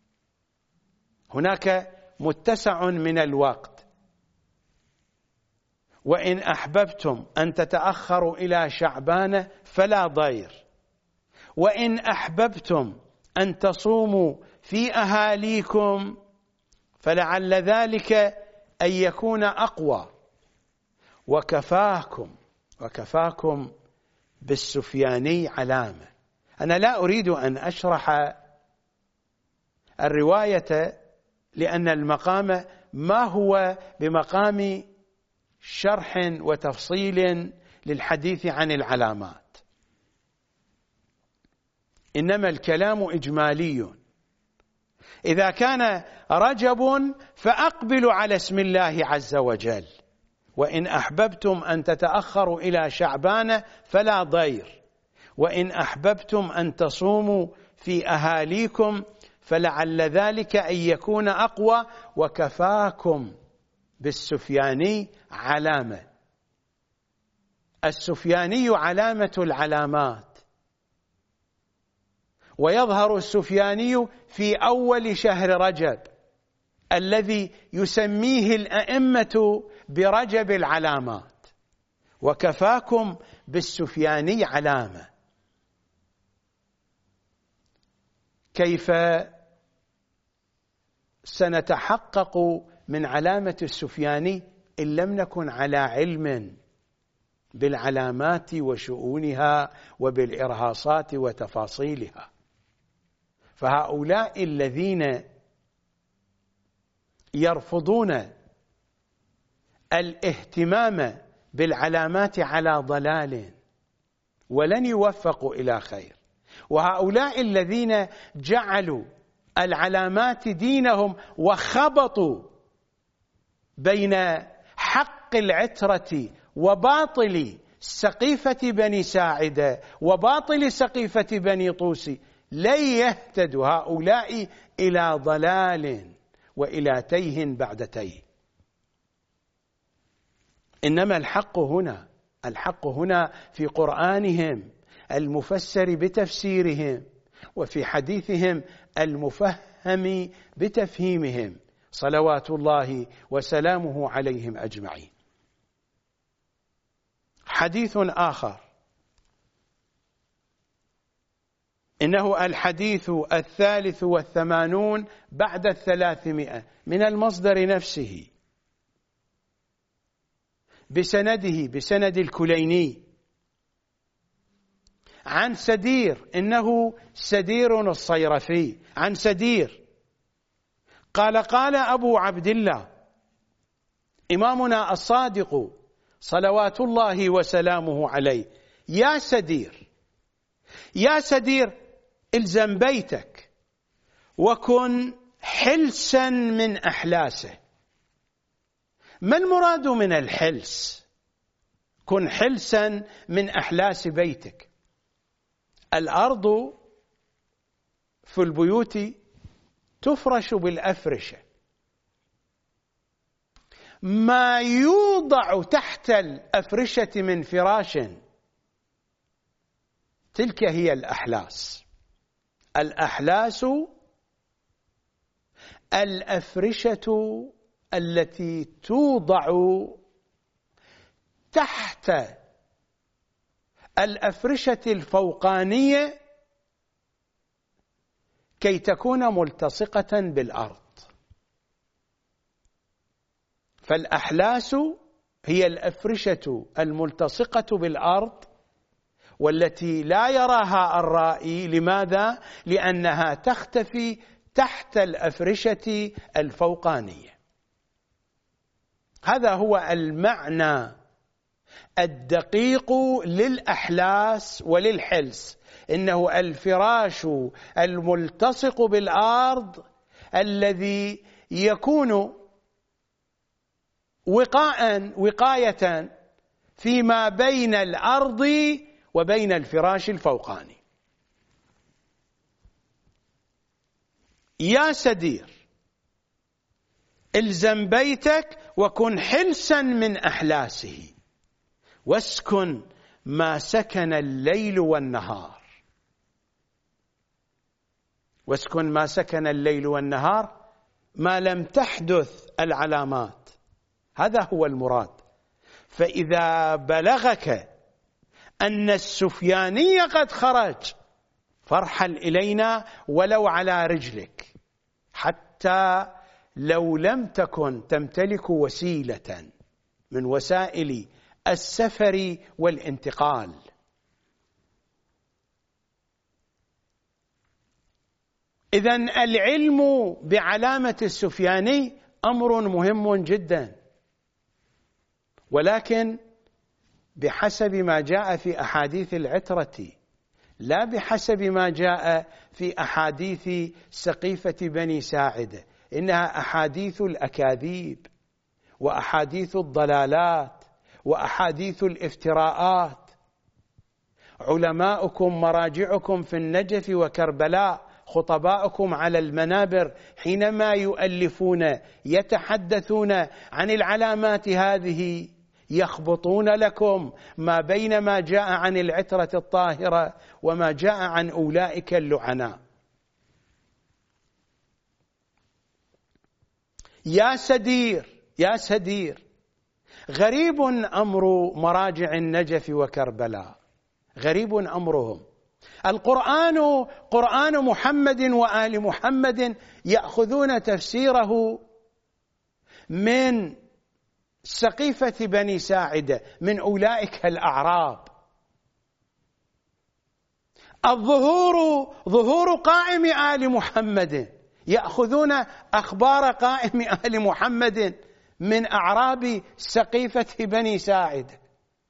هناك متسع من الوقت. وإن أحببتم أن تتأخروا إلى شعبان فلا ضير، وإن أحببتم أن تصوموا في أهاليكم فلعل ذلك أن يكون أقوى. وكفاكم بالسفياني علامة. أنا لا أريد أن أشرح الرواية لأن المقام ما هو بمقام شرح وتفصيل للحديث عن العلامات، إنما الكلام إجمالي. إذا كان رجب فأقبلوا على اسم الله عز وجل، وإن أحببتم أن تتأخروا إلى شعبان فلا ضير، وإن أحببتم أن تصوموا في أهاليكم فلعل ذلك أن يكون أقوى. وكفاكم بالسفياني علامة. السفياني علامة العلامات، ويظهر السفياني في أول شهر رجب الذي يسميه الأئمة برجب العلامات. وكفاكم بالسفياني علامة. كيف سنتحقق من علامة السفياني إن لم نكن على علم بالعلامات وشؤونها وبالإرهاصات وتفاصيلها؟ فهؤلاء الذين يرفضون الاهتمام بالعلامات على ضلال ولن يوفقوا إلى خير. وهؤلاء الذين جعلوا العلامات دينهم وخبطوا بين حق العترة وباطل سقيفة بني ساعدة وباطل سقيفة بني طوس، لن يهتدوا هؤلاء إلى ضلال وإلى تيه بعد تيه. إنما الحق هنا في قرآنهم المفسر بتفسيرهم، وفي حديثهم المفهم بتفهيمهم، صلوات الله وسلامه عليهم أجمعين. حديث آخر، إنه الحديث 83 بعد 300 من المصدر نفسه بسند الكليني عن سدير، إنه سدير الصيرفي، عن سدير قال: قال أبو عبد الله إمامنا الصادق صلوات الله وسلامه عليه: يا سدير، يا سدير، الزم بيتك وكن حلسا من أحلاسه. ما المراد من الحلس؟ كن حلسا من أحلاس بيتك. الأرض في البيوت تفرش بالأفرشة، ما يوضع تحت الأفرشة من فراش تلك هي الأحلاس. الأحلاس الأفرشة التي توضع تحت الأفرشة الفوقانية كي تكون ملتصقة بالأرض. فالأحلاس هي الأفرشة الملتصقة بالأرض والتي لا يراها الرائي. لماذا؟ لأنها تختفي تحت الأفرشة الفوقانية. هذا هو المعنى الدقيق للأحلاس وللحلس، إنه الفراش الملتصق بالأرض الذي يكون وقاية فيما بين الأرض وبين الفراش الفوقاني. يا سدير، الزم بيتك وكن حلسا من أحلاسه، واسكن ما سكن الليل والنهار. واسكن ما سكن الليل والنهار ما لم تحدث العلامات، هذا هو المراد. فإذا بلغك أن السفياني قد خرج فارحل إلينا ولو على رجلك، حتى لو لم تكن تمتلك وسيلة من وسائل السفر والانتقال. إذن العلم بعلامة السفياني أمر مهم جدا، ولكن بحسب ما جاء في أحاديث العترة، لا بحسب ما جاء في أحاديث سقيفة بني ساعدة. إنها أحاديث الأكاذيب وأحاديث الضلالات وأحاديث الافتراءات. علماؤكم مراجعكم في النجف وكربلاء، خطباؤكم على المنابر حينما يؤلفون يتحدثون عن العلامات هذه يخبطون لكم ما بين ما جاء عن العترة الطاهرة وما جاء عن أولئك اللعناء. يا سدير يا سدير، غريب أمر مراجع النجف وكربلاء، غريب أمرهم. القرآن قرآن محمد وآل محمد يأخذون تفسيره من سقيفة بني ساعدة، من أولئك الأعراب. الظهور ظهور قائم آل محمد، يأخذون أخبار قائم آل محمد من أعراب سقيفة بني ساعدة.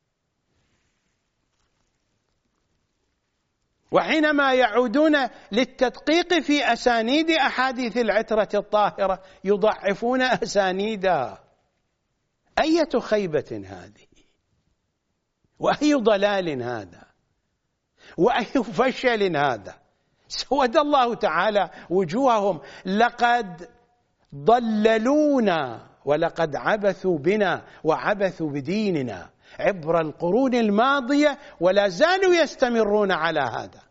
وحينما يعودون للتدقيق في أسانيد أحاديث العترة الطاهرة يضعفون أسانيدها. أية خيبة هذه، وأي ضلال هذا، وأي فشل هذا. سود الله تعالى وجوههم. لقد ضللونا ولقد عبثوا بنا وعبثوا بديننا عبر القرون الماضية، ولا زالوا يستمرون على هذا.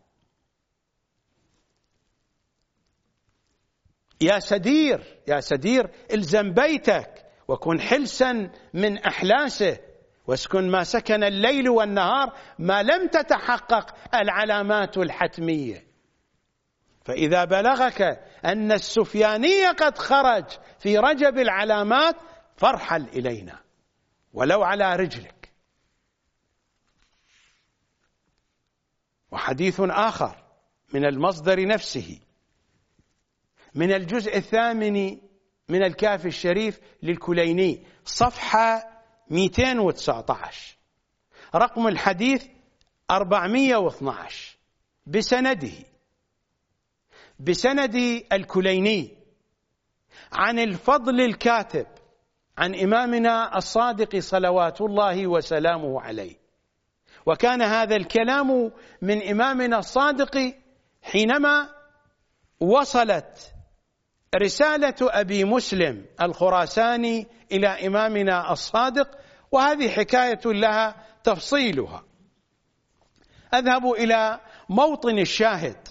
يا سدير يا سدير، الزم بيتك وكن حلسا من أحلاسه، واسكن ما سكن الليل والنهار ما لم تتحقق العلامات الحتمية. فإذا بلغك أن السفياني قد خرج في رجب العلامات فارحل إلينا ولو على رجلك. وحديث آخر من المصدر نفسه، من الجزء 8 من الكافي الشريف للكليني، صفحة 219، رقم الحديث 412، بسند الكليني عن الفضل الكاتب عن إمامنا الصادق صلوات الله وسلامه عليه. وكان هذا الكلام من إمامنا الصادق حينما وصلت رسالة أبي مسلم الخراساني إلى إمامنا الصادق، وهذه حكاية لها تفصيلها. أذهب إلى موطن الشاهد.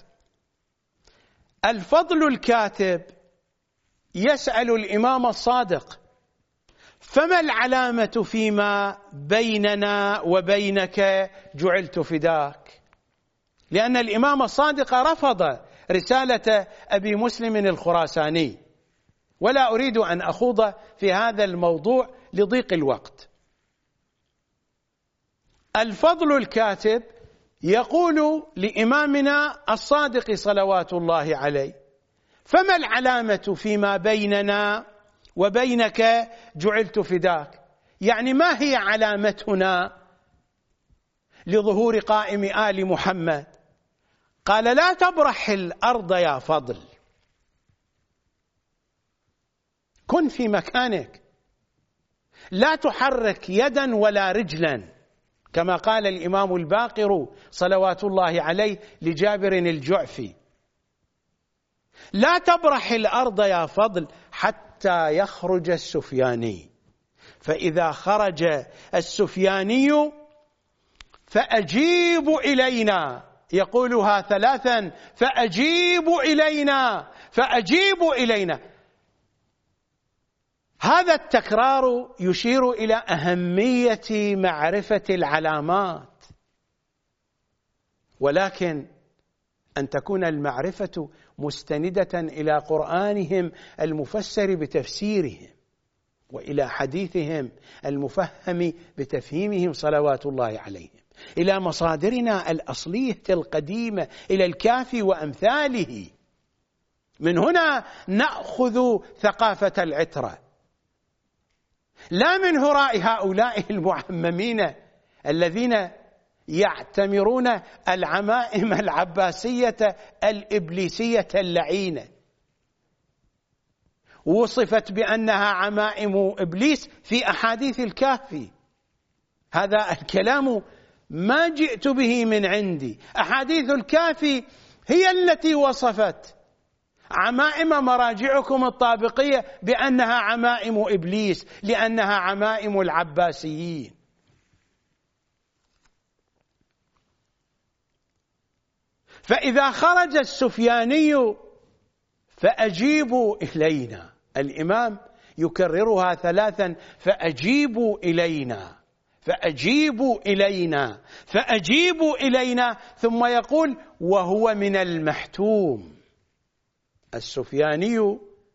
الفضل الكاتب يسأل الإمام الصادق: فما العلامة فيما بيننا وبينك جعلت فداك؟ لأن الإمام الصادق رفض رسالة أبي مسلم الخراساني، ولا أريد أن أخوض في هذا الموضوع لضيق الوقت. الفضل الكاتب يقول لإمامنا الصادق صلوات الله عليه: فما العلامة فيما بيننا وبينك جعلت فداك؟ يعني ما هي علامتنا لظهور قائم آل محمد؟ قال: لا تبرح الأرض يا فضل، كن في مكانك، لا تحرك يدا ولا رجلا، كما قال الإمام الباقر صلوات الله عليه لجابر الجعفي: لا تبرح الأرض يا فضل حتى يخرج السفياني، فإذا خرج السفياني فأجيبوا إلينا، يقولها 3: فأجيبوا إلينا فأجيبوا إلينا. هذا التكرار يشير إلى أهمية معرفة العلامات، ولكن أن تكون المعرفة مستندة إلى قرآنهم المفسر بتفسيرهم، وإلى حديثهم المفهم بتفهيمهم صلوات الله عليهم، إلى مصادرنا الأصلية القديمة، إلى الكافي وأمثاله. من هنا نأخذ ثقافة العترة، لا من هراء هؤلاء المعممين الذين يعتمرون العمائم العباسية الإبليسية اللعينة، وصفت بأنها عمائم إبليس في أحاديث الكهف. هذا الكلام ما جئت به من عندي، أحاديث الكهف هي التي وصفت عمائم مراجعكم الطابقية بأنها عمائم إبليس، لأنها عمائم العباسيين. فإذا خرج السفياني فأجيبوا إلينا، الإمام يكررها ثلاثا: فأجيبوا إلينا، فأجيبوا إلينا، فأجيبوا إلينا، ثم يقول: وهو من المحتوم. السفياني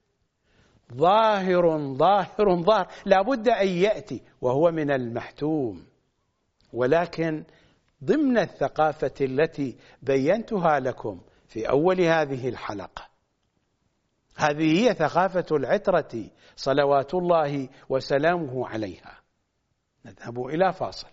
ظاهر ظاهر ظاهر، لا بد أن يأتي وهو من المحتوم، ولكن ضمن الثقافة التي بينتها لكم في أول هذه الحلقة. هذه هي ثقافة العترة صلوات الله وسلامه عليها. نذهب إلى فاصل.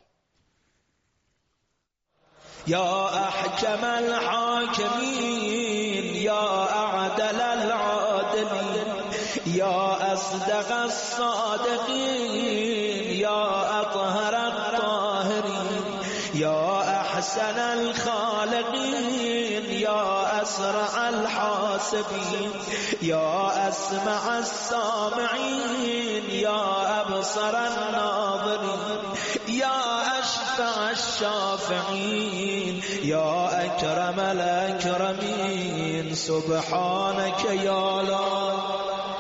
يا أحكم الحاكمين، يا أعدل العادلين، يا أصدق الصادقين، يا أطهر الطاهرين، يا أحسن الخالقين، يا أسرع الحاسبين، يا أسمع السامعين، يا أبصر الناظرين، يا أشفع الشافعين، يا أكرم الأكرمين. سبحانك يا الله.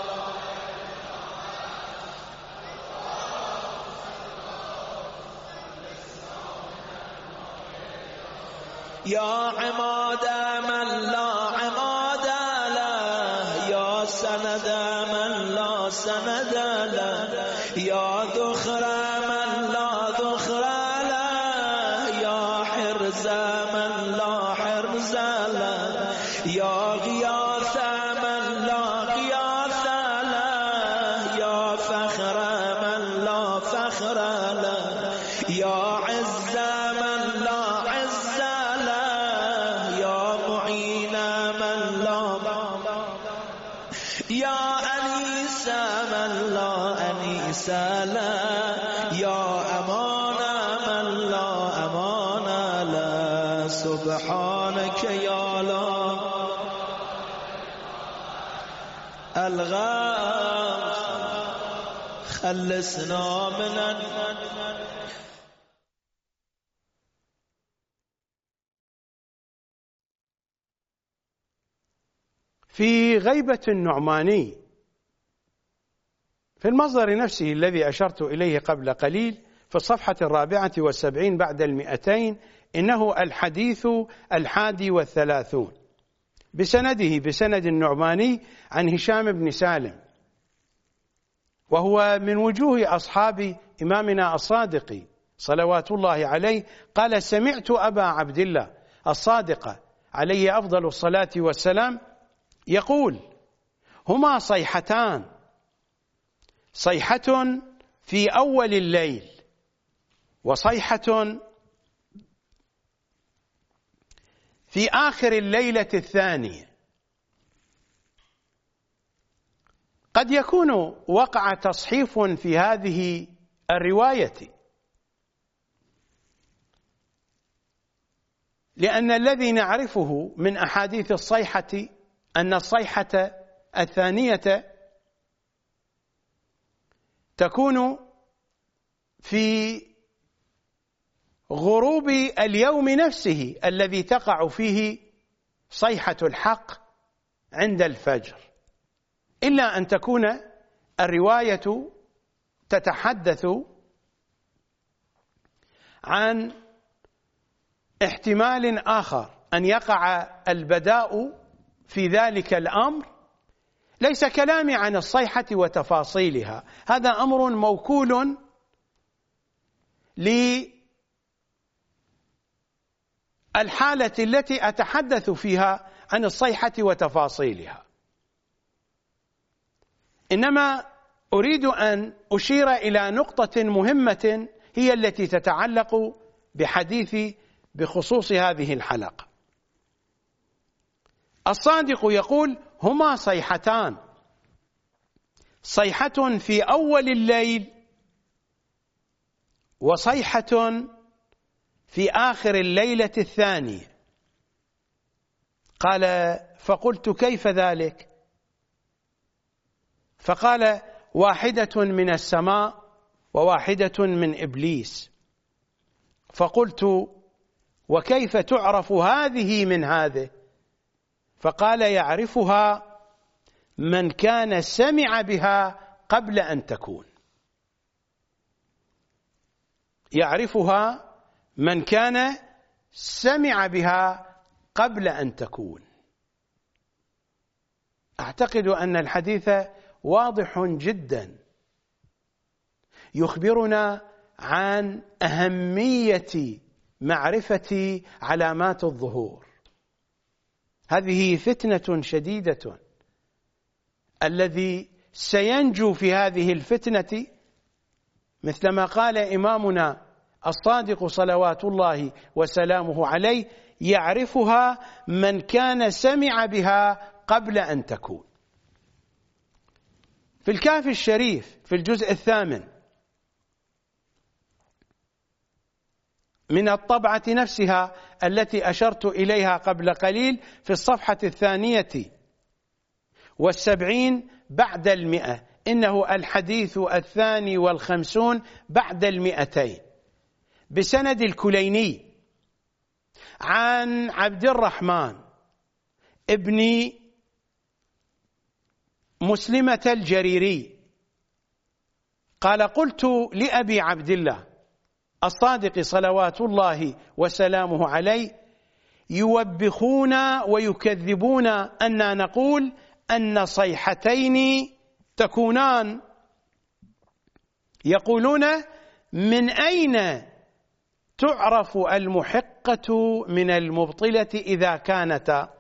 يا عماد من لا عماد له، يا سند من لا سند له، يا ذخر من لا ذخر له، يا حرز من لا حرز له، يا غياث من لا غياث له، يا فخر من لا فخر له، يا عز من لا عز له، يا معين من لا، يا أنيس من لا أنيس له، يا أمان من لا أمان له. سبحانك يا الله. الغاث خلصنا من في غيبة النعماني في المصدر نفسه الذي أشرت إليه قبل قليل في الصفحة 74 بعد 200، إنه الحديث 31 بسند النعماني عن هشام بن سالم، وهو من وجوه أصحاب إمامنا الصادق صلوات الله عليه. قال: سمعت أبا عبد الله الصادق عليه أفضل الصلاة والسلام يقول: هما صيحتان، صيحة في أول الليل، وصيحة في آخر الليلة الثانية. قد يكون وقع تصحيف في هذه الرواية، لأن الذي نعرفه من أحاديث الصيحة أن الصيحة الثانية تكون في غروب اليوم نفسه الذي تقع فيه صيحة الحق عند الفجر، إلا أن تكون الرواية تتحدث عن احتمال آخر، أن يقع البداء في ذلك الأمر. ليس كلامي عن الصيحة وتفاصيلها، هذا أمر موكول للحالة التي أتحدث فيها عن الصيحة وتفاصيلها، إنما أريد أن أشير إلى نقطة مهمة هي التي تتعلق بحديثي بخصوص هذه الحلقة. الصادق يقول: هما صيحتان، صيحة في أول الليل وصيحة في آخر الليلة الثانية. قال: فقلت: كيف ذلك؟ فقال: واحدة من السماء وواحدة من إبليس. فقلت: وكيف تعرف هذه من هذه؟ فقال: يعرفها من كان سمع بها قبل أن تكون. يعرفها من كان سمع بها قبل أن تكون. أعتقد أن الحديث واضح جدا، يخبرنا عن أهمية معرفة علامات الظهور. هذه فتنة شديدة، الذي سينجو في هذه الفتنة مثلما قال إمامنا الصادق صلوات الله وسلامه عليه: يعرفها من كان سمع بها قبل أن تكون. في الكافي الشريف في الجزء 8 من الطبعة نفسها التي أشرت إليها قبل قليل، في الصفحة 72 بعد 100، إنه الحديث 52 بعد 200، بسند الكليني عن عبد الرحمن ابن مسلمة الجريري قال: قلت لأبي عبد الله الصادق صلوات الله وسلامه عليه: يوبخون ويكذبون أن نقول أن صيحتين تكونان. يقولون: من أين تعرف المحقة من المبطلة إذا كانتا؟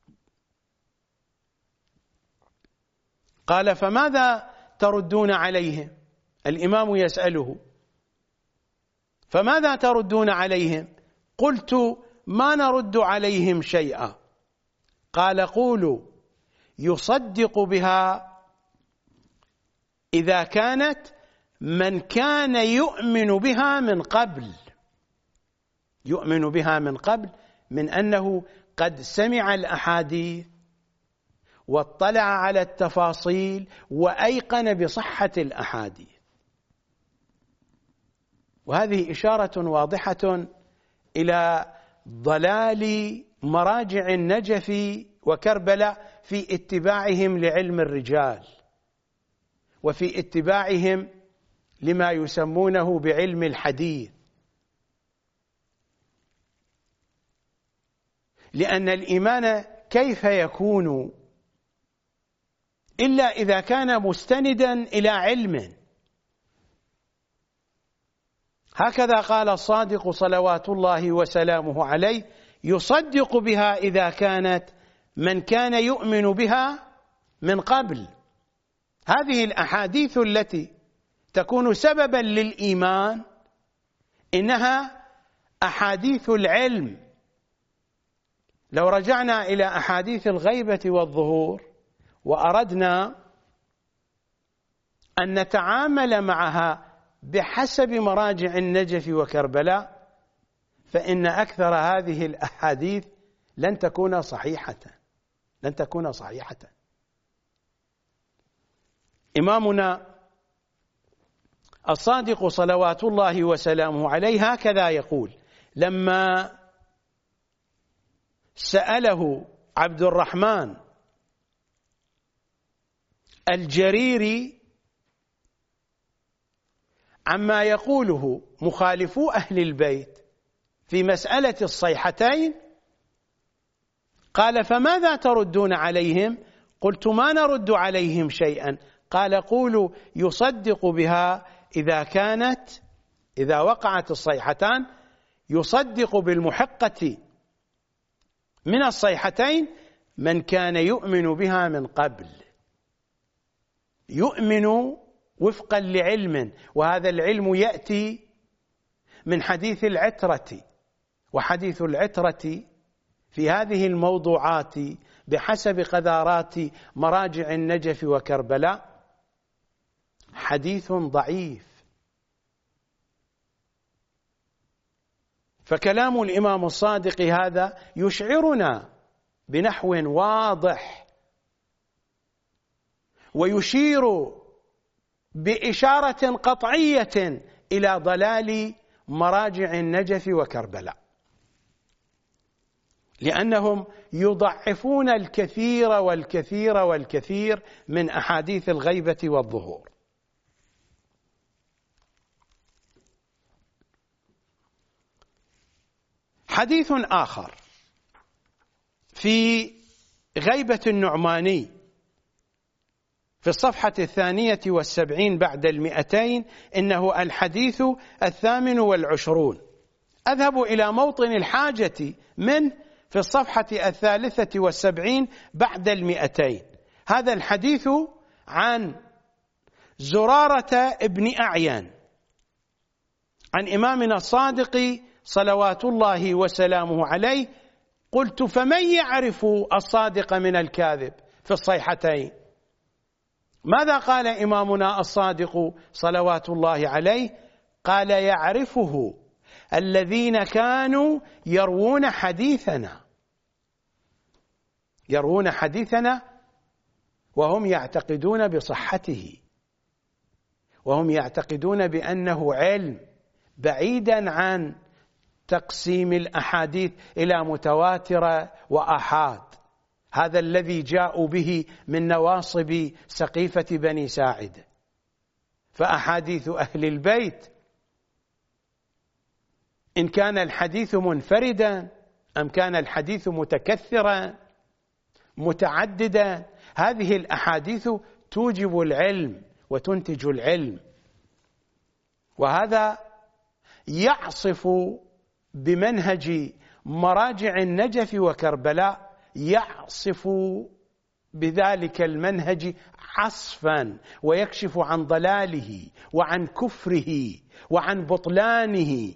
قال: فماذا تردون عليهم؟ الإمام يسأله: فماذا تردون عليهم؟ قلت: ما نرد عليهم شيئا. قال: قولوا: يصدق بها إذا كانت من كان يؤمن بها من قبل. يؤمن بها من قبل من أنه قد سمع الأحاديث واطلع على التفاصيل وأيقن بصحة الأحاديث. وهذه إشارة واضحة إلى ضلال مراجع النجف وكربلاء في اتباعهم لعلم الرجال، وفي اتباعهم لما يسمونه بعلم الحديث. لأن الإيمان كيف يكون إلا إذا كان مستندا إلى علم؟ هكذا قال الصادق صلوات الله وسلامه عليه: يصدق بها إذا كانت من كان يؤمن بها من قبل. هذه الأحاديث التي تكون سببا للإيمان إنها أحاديث العلم. لو رجعنا إلى أحاديث الغيبة والظهور وأردنا أن نتعامل معها بحسب مراجع النجف وكربلاء، فإن أكثر هذه الأحاديث لن تكون صحيحة. إمامنا الصادق صلوات الله وسلامه عليه هكذا يقول لما سأله عبد الرحمن الجريري عما يقوله مخالفو أهل البيت في مسألة الصيحتين، قال: فماذا تردون عليهم؟ قلت: ما نرد عليهم شيئا. قال: قولوا: يصدق بها إذا وقعت الصيحتان، يصدق بالمحقة من الصيحتين من كان يؤمن بها من قبل. يؤمن وفقا لعلم، وهذا العلم يأتي من حديث العترة، وحديث العترة في هذه الموضوعات بحسب قذارات مراجع النجف وكربلاء حديث ضعيف. فكلام الإمام الصادق هذا يشعرنا بنحو واضح، ويشير بإشارة قطعية إلى ضلال مراجع النجف وكربلاء، لأنهم يضعفون الكثير والكثير والكثير من أحاديث الغيبة والظهور. حديث آخر في غيبة النعماني في الصفحة 72 بعد 200، إنه الحديث 28. أذهب إلى موطن الحاجة منه في الصفحة 73 بعد 200. هذا الحديث عن زرارة ابن أعين عن إمامنا الصادق صلوات الله وسلامه عليه. قلت: فمن يعرف الصادق من الكاذب في الصيحتين؟ ماذا قال إمامنا الصادق صلوات الله عليه؟ قال: يعرفه الذين كانوا يروون حديثنا، يروون حديثنا وهم يعتقدون بصحته، وهم يعتقدون بأنه علم بعيدا عن تقسيم الأحاديث إلى متواترة وآحاد، هذا الذي جاءوا به من نواصب سقيفة بني ساعدة. فأحاديث أهل البيت إن كان الحديث منفردا أم كان الحديث متكثرا متعددا، هذه الأحاديث توجب العلم وتنتج العلم، وهذا يعصف بمنهج مراجع النجف وكربلاء، يعصف بذلك المنهج عصفا، ويكشف عن ضلاله وعن كفره وعن بطلانه.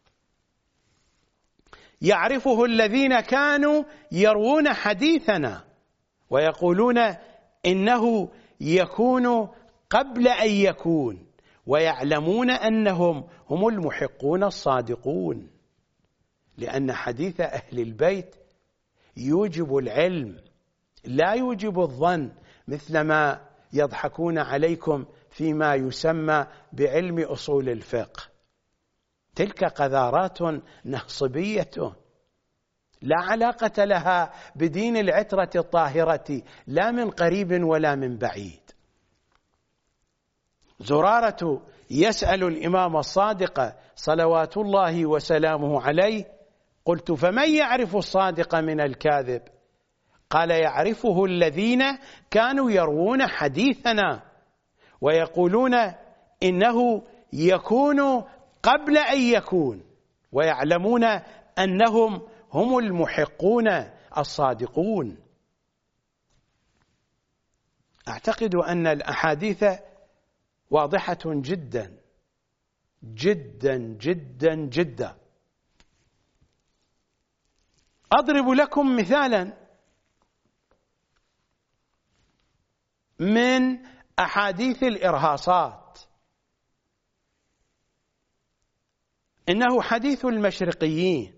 يعرفه الذين كانوا يروون حديثنا ويقولون إنه يكون قبل أن يكون، ويعلمون أنهم هم المحقون الصادقون، لأن حديث أهل البيت يوجب العلم لا يوجب الظن، مثلما يضحكون عليكم فيما يسمى بعلم أصول الفقه. تلك قذارات نهصبية لا علاقة لها بدين العترة الطاهرة، لا من قريب ولا من بعيد. زرارة يسأل الإمام الصادق صلوات الله وسلامه عليه: قلت: فمن يعرف الصادق من الكاذب؟ قال: يعرفه الذين كانوا يروون حديثنا ويقولون إنه يكون قبل أن يكون، ويعلمون أنهم هم المحقون الصادقون. أعتقد أن الأحاديث واضحة جدا جدا جدا جدا. أضرب لكم مثالا من أحاديث الإرهاصات. إنه حديث المشرقيين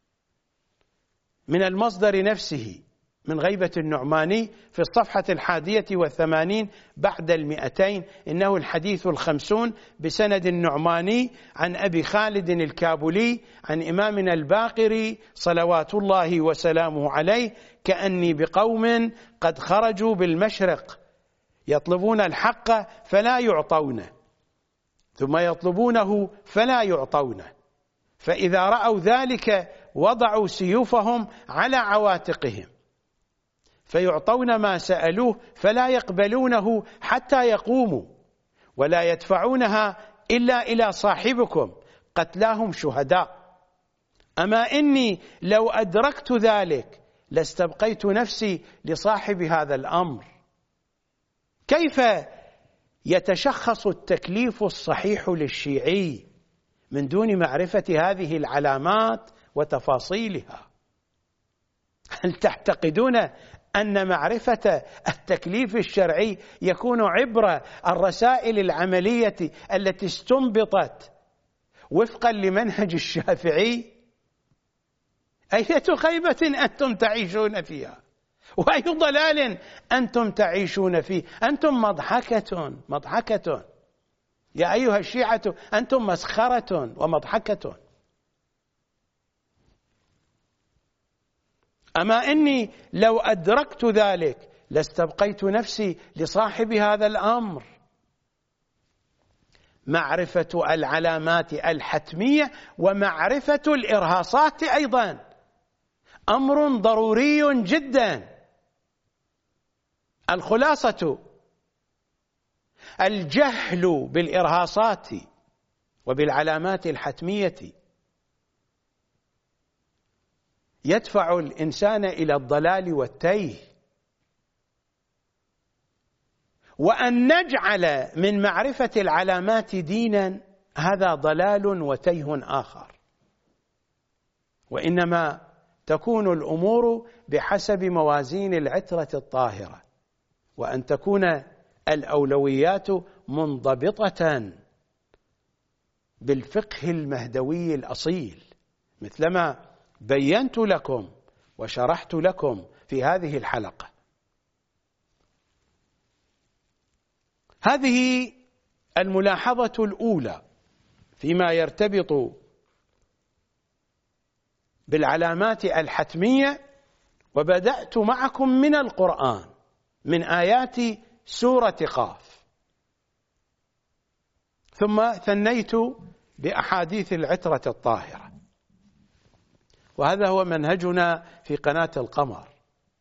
من المصدر نفسه من غيبة النعماني في الصفحة 81 بعد 200. إنه الحديث 50 بسند النعماني عن أبي خالد الكابولي عن إمامنا الباقري صلوات الله وسلامه عليه: كأني بقوم قد خرجوا بالمشرق يطلبون الحق فلا يعطونه، ثم يطلبونه فلا يعطونه، فإذا رأوا ذلك وضعوا سيوفهم على عواتقهم، فيعطون ما سألوه فلا يقبلونه حتى يقوموا، ولا يدفعونها إلا إلى صاحبكم، قتلاهم شهداء. أما إني لو أدركت ذلك لاستبقيت نفسي لصاحب هذا الأمر. كيف يتشخص التكليف الصحيح للشيعي من دون معرفة هذه العلامات وتفاصيلها. هل تعتقدون أن معرفة التكليف الشرعي يكون عبر الرسائل العملية التي استنبطت وفقا لمنهج الشافعي؟ أية خيبة أنتم تعيشون فيها، وأي ضلال أنتم تعيشون فيه. أنتم مضحكة يا أيها الشيعة، أنتم مسخرة ومضحكة. أما إني لو أدركت ذلك لاستبقيت نفسي لصاحب هذا الأمر. معرفة العلامات الحتمية ومعرفة الإرهاصات أيضا أمر ضروري جدا. الخلاصة: الجهل بالإرهاصات وبالعلامات الحتمية يدفع الإنسان إلى الضلال والتيه، وأن نجعل من معرفة العلامات دينا هذا ضلال وتيه آخر. وإنما تكون الأمور بحسب موازين العترة الطاهرة، وأن تكون الأولويات منضبطة بالفقه المهدوي الأصيل، مثلما بينت لكم وشرحت لكم في هذه الحلقة. هذه الملاحظة الأولى فيما يرتبط بالعلامات الحتمية. وبدأت معكم من القرآن، من آيات سورة قاف، ثم ثنيت بأحاديث العترة الطاهرة. وهذا هو منهجنا في قناة القمر: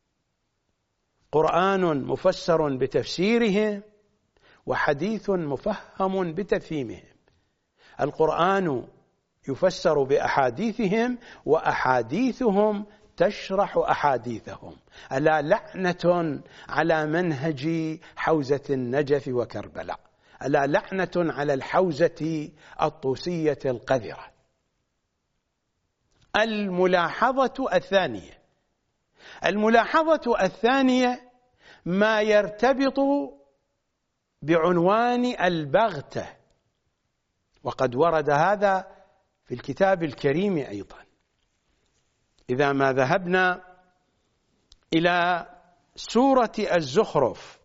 قرآن مفسر بتفسيره، وحديث مفهم بتفهيمهم. القرآن يفسر بأحاديثهم، وأحاديثهم تشرح أحاديثهم. ألا لعنة على منهج حوزة النجف وكربلاء، ألا لعنة على الحوزة الطوسية القذرة. الملاحظة الثانية ما يرتبط بعنوان البغتة، وقد ورد هذا في الكتاب الكريم أيضا. إذا ما ذهبنا إلى سورة الزخرف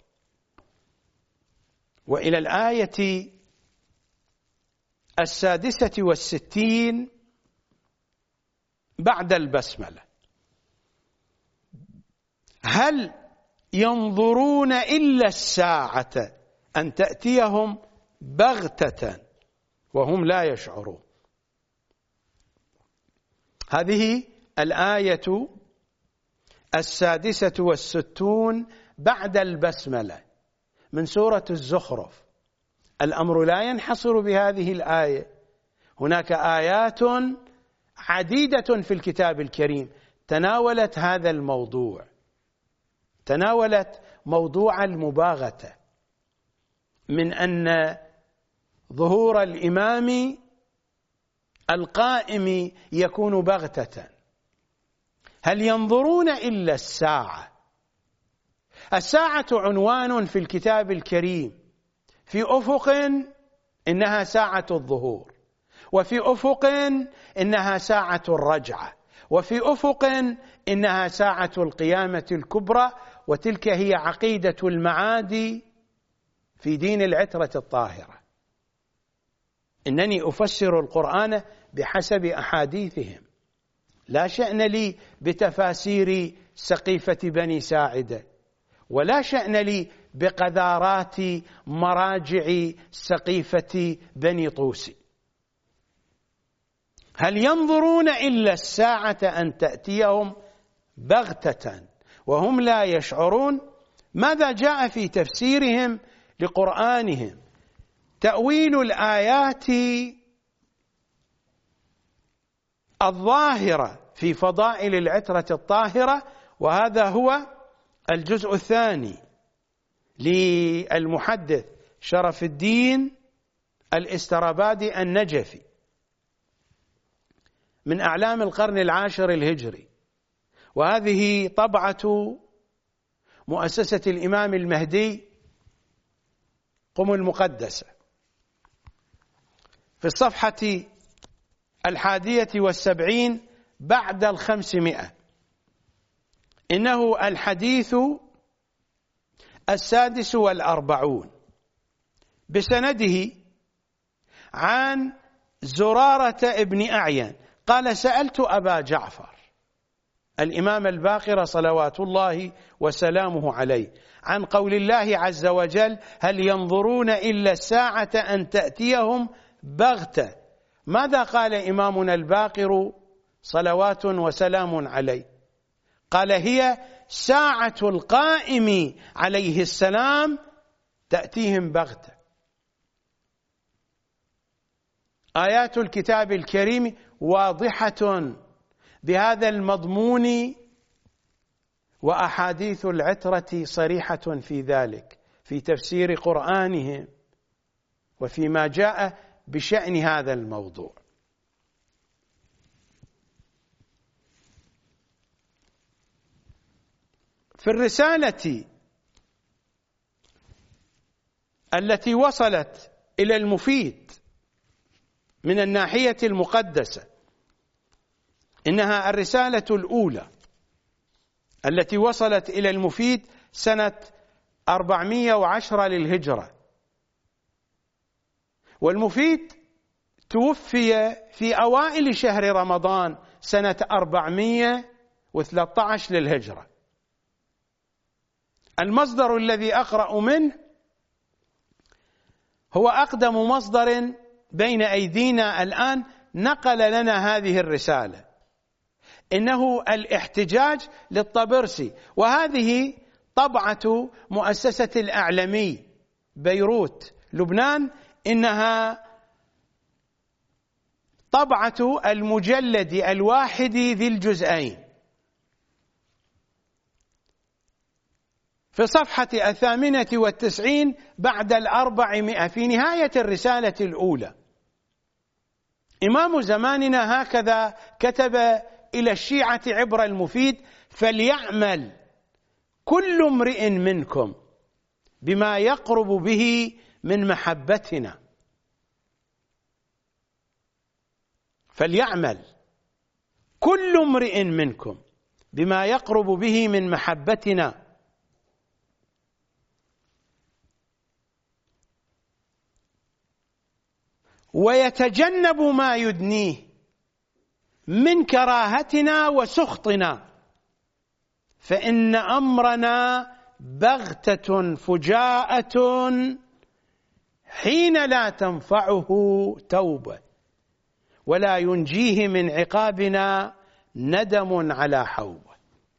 وإلى الآية 66 بعد البسملة: هل ينظرون إلا الساعة أن تأتيهم بغتة وهم لا يشعرون. هذه الآية 66 بعد البسملة من سورة الزخرف. الأمر لا ينحصر بهذه الآية، هناك آيات عديدة في الكتاب الكريم تناولت هذا الموضوع، تناولت موضوع المباغتة، من أن ظهور الإمام القائم يكون بغتة. هل ينظرون إلا الساعة؟ الساعة عنوان في الكتاب الكريم، في أفق إنها ساعة الظهور، وفي أفق إنها ساعة الرجعة، وفي أفق إنها ساعة القيامة الكبرى. وتلك هي عقيدة المعاد في دين العترة الطاهرة. إنني أفسر القرآن بحسب أحاديثهم، لا شأن لي بتفاسير سقيفة بني ساعدة، ولا شأن لي بقذارات مراجع سقيفة بني طوسي. هل ينظرون إلا الساعة أن تأتيهم بغتة وهم لا يشعرون؟ ماذا جاء في تفسيرهم لقرآنهم؟ تأويل الآيات الظاهرة في فضائل العترة الطاهرة، وهذا هو الجزء الثاني للمحدث شرف الدين الاسترابادي النجفي. من أعلام القرن العاشر الهجري، وهذه طبعة مؤسسة الإمام المهدي قم المقدسة. في الصفحة 71 بعد 500. إنه الحديث 46 بسنده عن زرارة ابن أعين قال: سألت أبا جعفر الإمام الباقر صلوات الله وسلامه عليه عن قول الله عز وجل: هل ينظرون إلا الساعة أن تأتيهم بغتة. ماذا قال إمامنا الباقر صلوات وسلام عليه؟ قال: هي ساعة القائم عليه السلام تأتيهم بغتة. آيات الكتاب الكريم واضحة بهذا المضمون، وأحاديث العترة صريحة في ذلك في تفسير قرآنهم وفيما جاء بشأن هذا الموضوع. في الرسالة التي وصلت إلى المفيد من الناحية المقدسة، إنها الرسالة الأولى التي وصلت إلى المفيد سنة 410 للهجرة، والمفيد توفي في أوائل شهر رمضان سنة 413 للهجرة. المصدر الذي أقرأ منه هو أقدم مصدر بين أيدينا الآن نقل لنا هذه الرسالة، إنه الاحتجاج للطبرسي، وهذه طبعة مؤسسة الأعلمي بيروت لبنان، إنها طبعة المجلد الواحد ذي الجزئين. في صفحة 98 بعد 400 في نهاية الرسالة الأولى. إمام زماننا هكذا كتب إلى الشيعة عبر المفيد: فليعمل كل امرئ منكم بما يقرب به من محبتنا. فليعمل كل امرئ منكم بما يقرب به من محبتنا، ويتجنب ما يدنيه من كراهتنا وسخطنا، فإن أمرنا بغتة فجاءة حين لا تنفعه توبة، ولا ينجيه من عقابنا ندم على حوبة.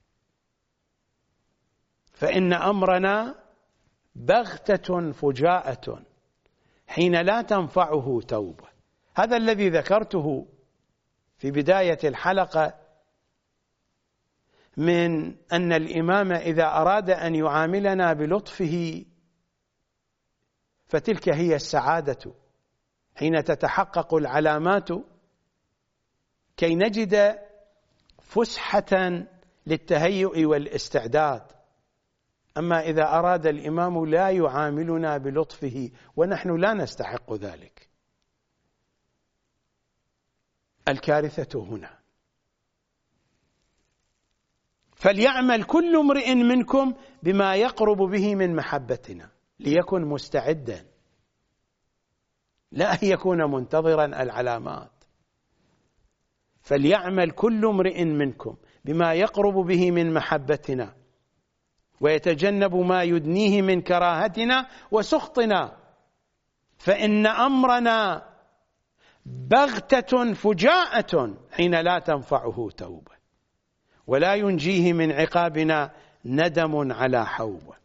فإن أمرنا بغتة فجاءة حين لا تنفعه توبة. هذا الذي ذكرته في بداية الحلقة من أن الإمام إذا أراد أن يعاملنا بلطفه فتلك هي السعادة حين تتحقق العلامات، كي نجد فسحة للتهيؤ والاستعداد. أما إذا أراد الإمام لا يعاملنا بلطفه ونحن لا نستحق ذلك، الكارثة هنا. فليعمل كل امرئ منكم بما يقرب به من محبتنا، ليكن مستعدا، لا أن يكون منتظرا العلامات. فليعمل كل امرئ منكم بما يقرب به من محبتنا، ويتجنب ما يدنيه من كراهتنا وسخطنا، فإن أمرنا بغتة فجاءة حين لا تنفعه توبة، ولا ينجيه من عقابنا ندم على حوبة.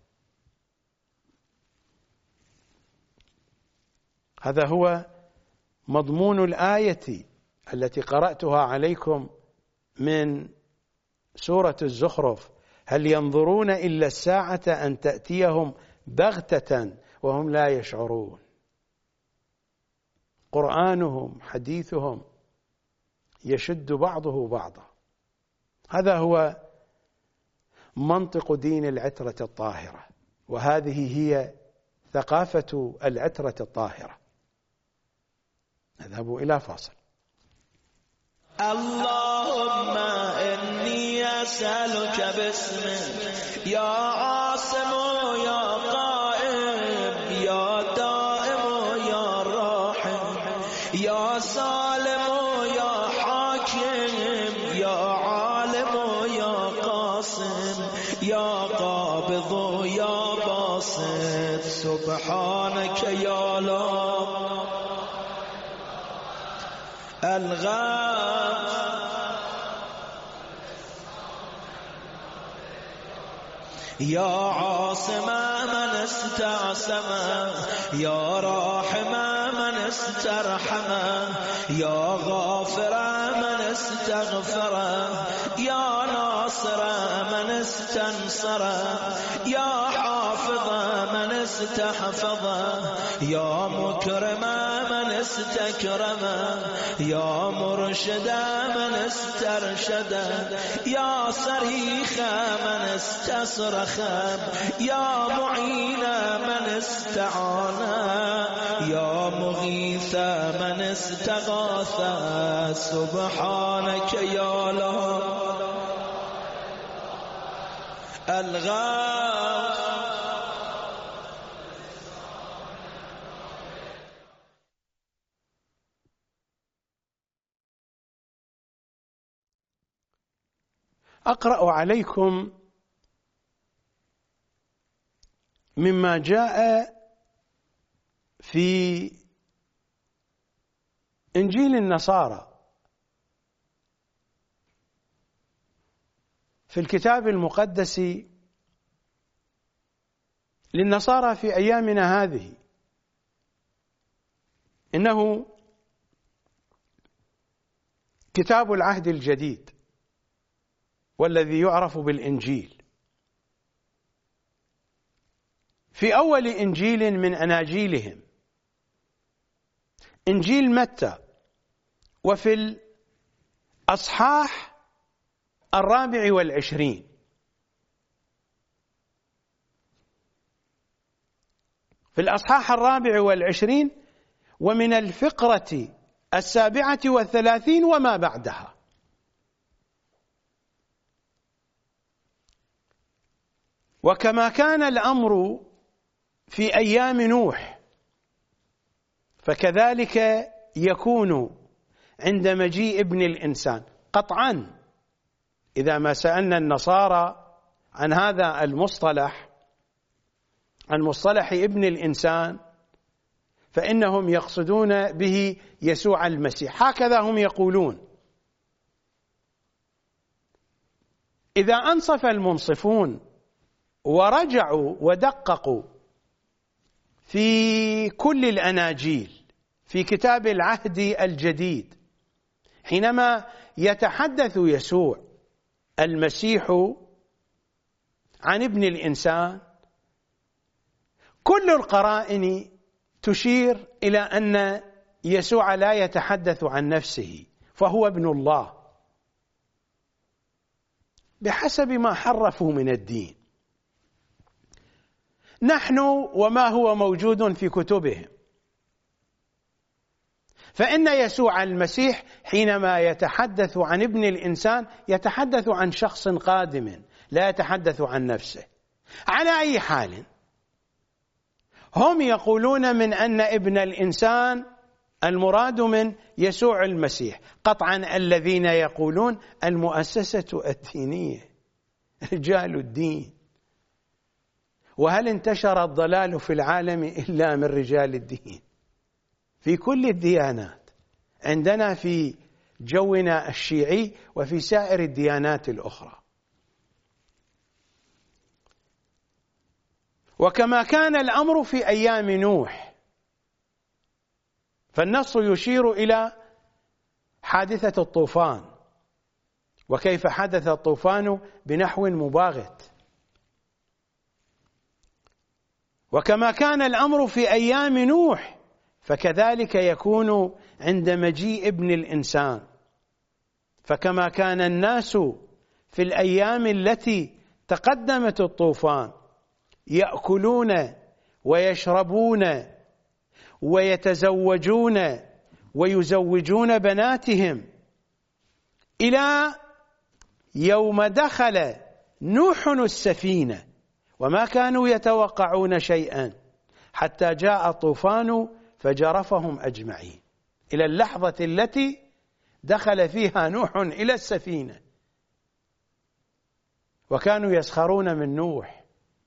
هذا هو مضمون الآية التي قرأتها عليكم من سورة الزخرف: هل ينظرون إلا الساعة أن تأتيهم بغتة وهم لا يشعرون. قرآنهم حديثهم يشد بعضه بعضا. هذا هو منطق دين العترة الطاهرة، وهذه هي ثقافة العترة الطاهرة. نذهب إلى فاصل. اللهم إني أسألك باسمك يا عاصم يا قائم يا دائم يا راحم يا سالم يا حاكم يا عالم يا قاسم يا قابض يا باسط سبحانك يا الله الغاث يا عاصم من استعصم يا راحم من استرحم يا غافر من استغفر يا ناصر من استنصر يا حافظ من استحفظ يا مكرم من استكرم يا مرشد من استرشد يا صريخ من استصرخ يا معين من استعان يا مغيث من استغاث سبحانك يا الله الغاث. أقرأ عليكم مما جاء في إنجيل النصارى في الكتاب المقدس للنصارى في أيامنا هذه. إنه كتاب العهد الجديد والذي يعرف بالإنجيل. في أول إنجيل من أناجيلهم إنجيل متى، وفي الأصحاح 24 في الأصحاح 24 ومن الفقرة 37 وما بعدها. وكما كان الأمر في أيام نوح فكذلك يكون عند مجيء ابن الإنسان قطعا. إذا ما سألنا النصارى عن هذا المصطلح، عن مصطلح ابن الإنسان، فإنهم يقصدون به يسوع المسيح. هكذا هم يقولون. إذا أنصف المنصفون ورجعوا ودققوا في كل الأناجيل في كتاب العهد الجديد، حينما يتحدث يسوع المسيح عن ابن الإنسان، كل القرائن تشير إلى أن يسوع لا يتحدث عن نفسه، فهو ابن الله بحسب ما حرفوا من الدين. نحن وما هو موجود في كتبهم، فإن يسوع المسيح حينما يتحدث عن ابن الإنسان يتحدث عن شخص قادم، لا يتحدث عن نفسه. على أي حال، هم يقولون من أن ابن الإنسان المراد من يسوع المسيح. قطعا الذين يقولون المؤسسة الدينية، رجال الدين. وهل انتشر الضلال في العالم إلا من رجال الدين؟ في كل الديانات، عندنا في جونا الشيعي وفي سائر الديانات الأخرى. وكما كان الأمر في أيام نوح، فالنص يشير إلى حادثة الطوفان، وكيف حدث الطوفان بنحو مباغت. وكما كان الأمر في أيام نوح فكذلك يكون عند مجيء ابن الإنسان. فكما كان الناس في الأيام التي تقدمت الطوفان يأكلون ويشربون ويتزوجون ويزوجون بناتهم إلى يوم دخل نوح السفينة وما كانوا يتوقعون شيئا حتى جاء الطوفان فجرفهم أجمعين، إلى اللحظة التي دخل فيها نوح إلى السفينة وكانوا يسخرون من نوح.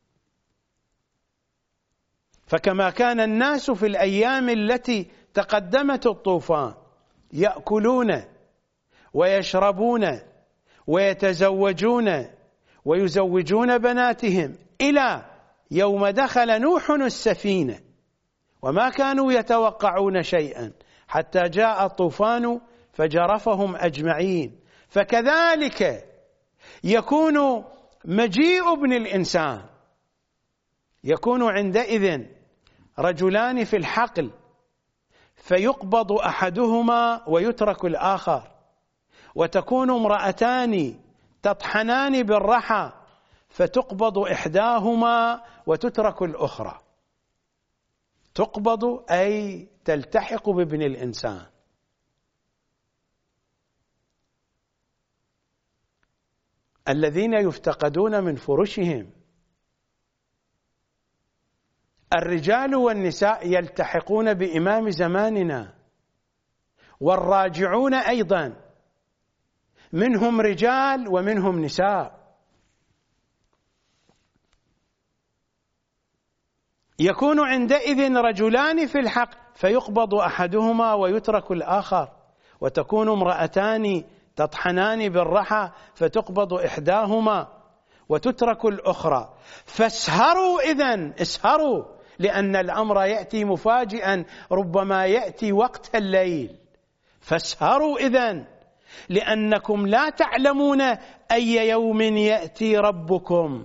فكما كان الناس في الأيام التي تقدمت الطوفان يأكلون ويشربون ويتزوجون ويزوجون بناتهم إلى يوم دخل نوح السفينة وما كانوا يتوقعون شيئا حتى جاء الطوفان فجرفهم أجمعين، فكذلك يكون مجيء ابن الإنسان، يكون عندئذ رجلان في الحقل فيقبض أحدهما ويترك الآخر، وتكون امرأتان تطحنان بالرحى فتقبض إحداهما وتترك الأخرى. تقبض أي تلتحق بابن الإنسان. الذين يفتقدون من فرشهم، الرجال والنساء يلتحقون بإمام زماننا، والراجعون أيضا منهم رجال ومنهم نساء. يكون عندئذ رجلان في الحق فيقبض أحدهما ويترك الآخر، وتكون امرأتان تطحنان بالرحى فتقبض إحداهما وتترك الأخرى. فاسهروا إذن، اسهروا، لأن الأمر يأتي مفاجئا، ربما يأتي وقت الليل. فاسهروا إذن لأنكم لا تعلمون أي يوم يأتي ربكم.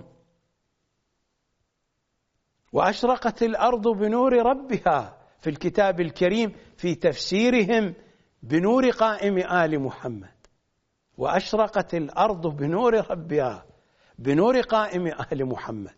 وأشرقت الأرض بنور ربها في الكتاب الكريم في تفسيرهم بنور قائم آل محمد. وأشرقت الأرض بنور ربها بنور قائم آل محمد،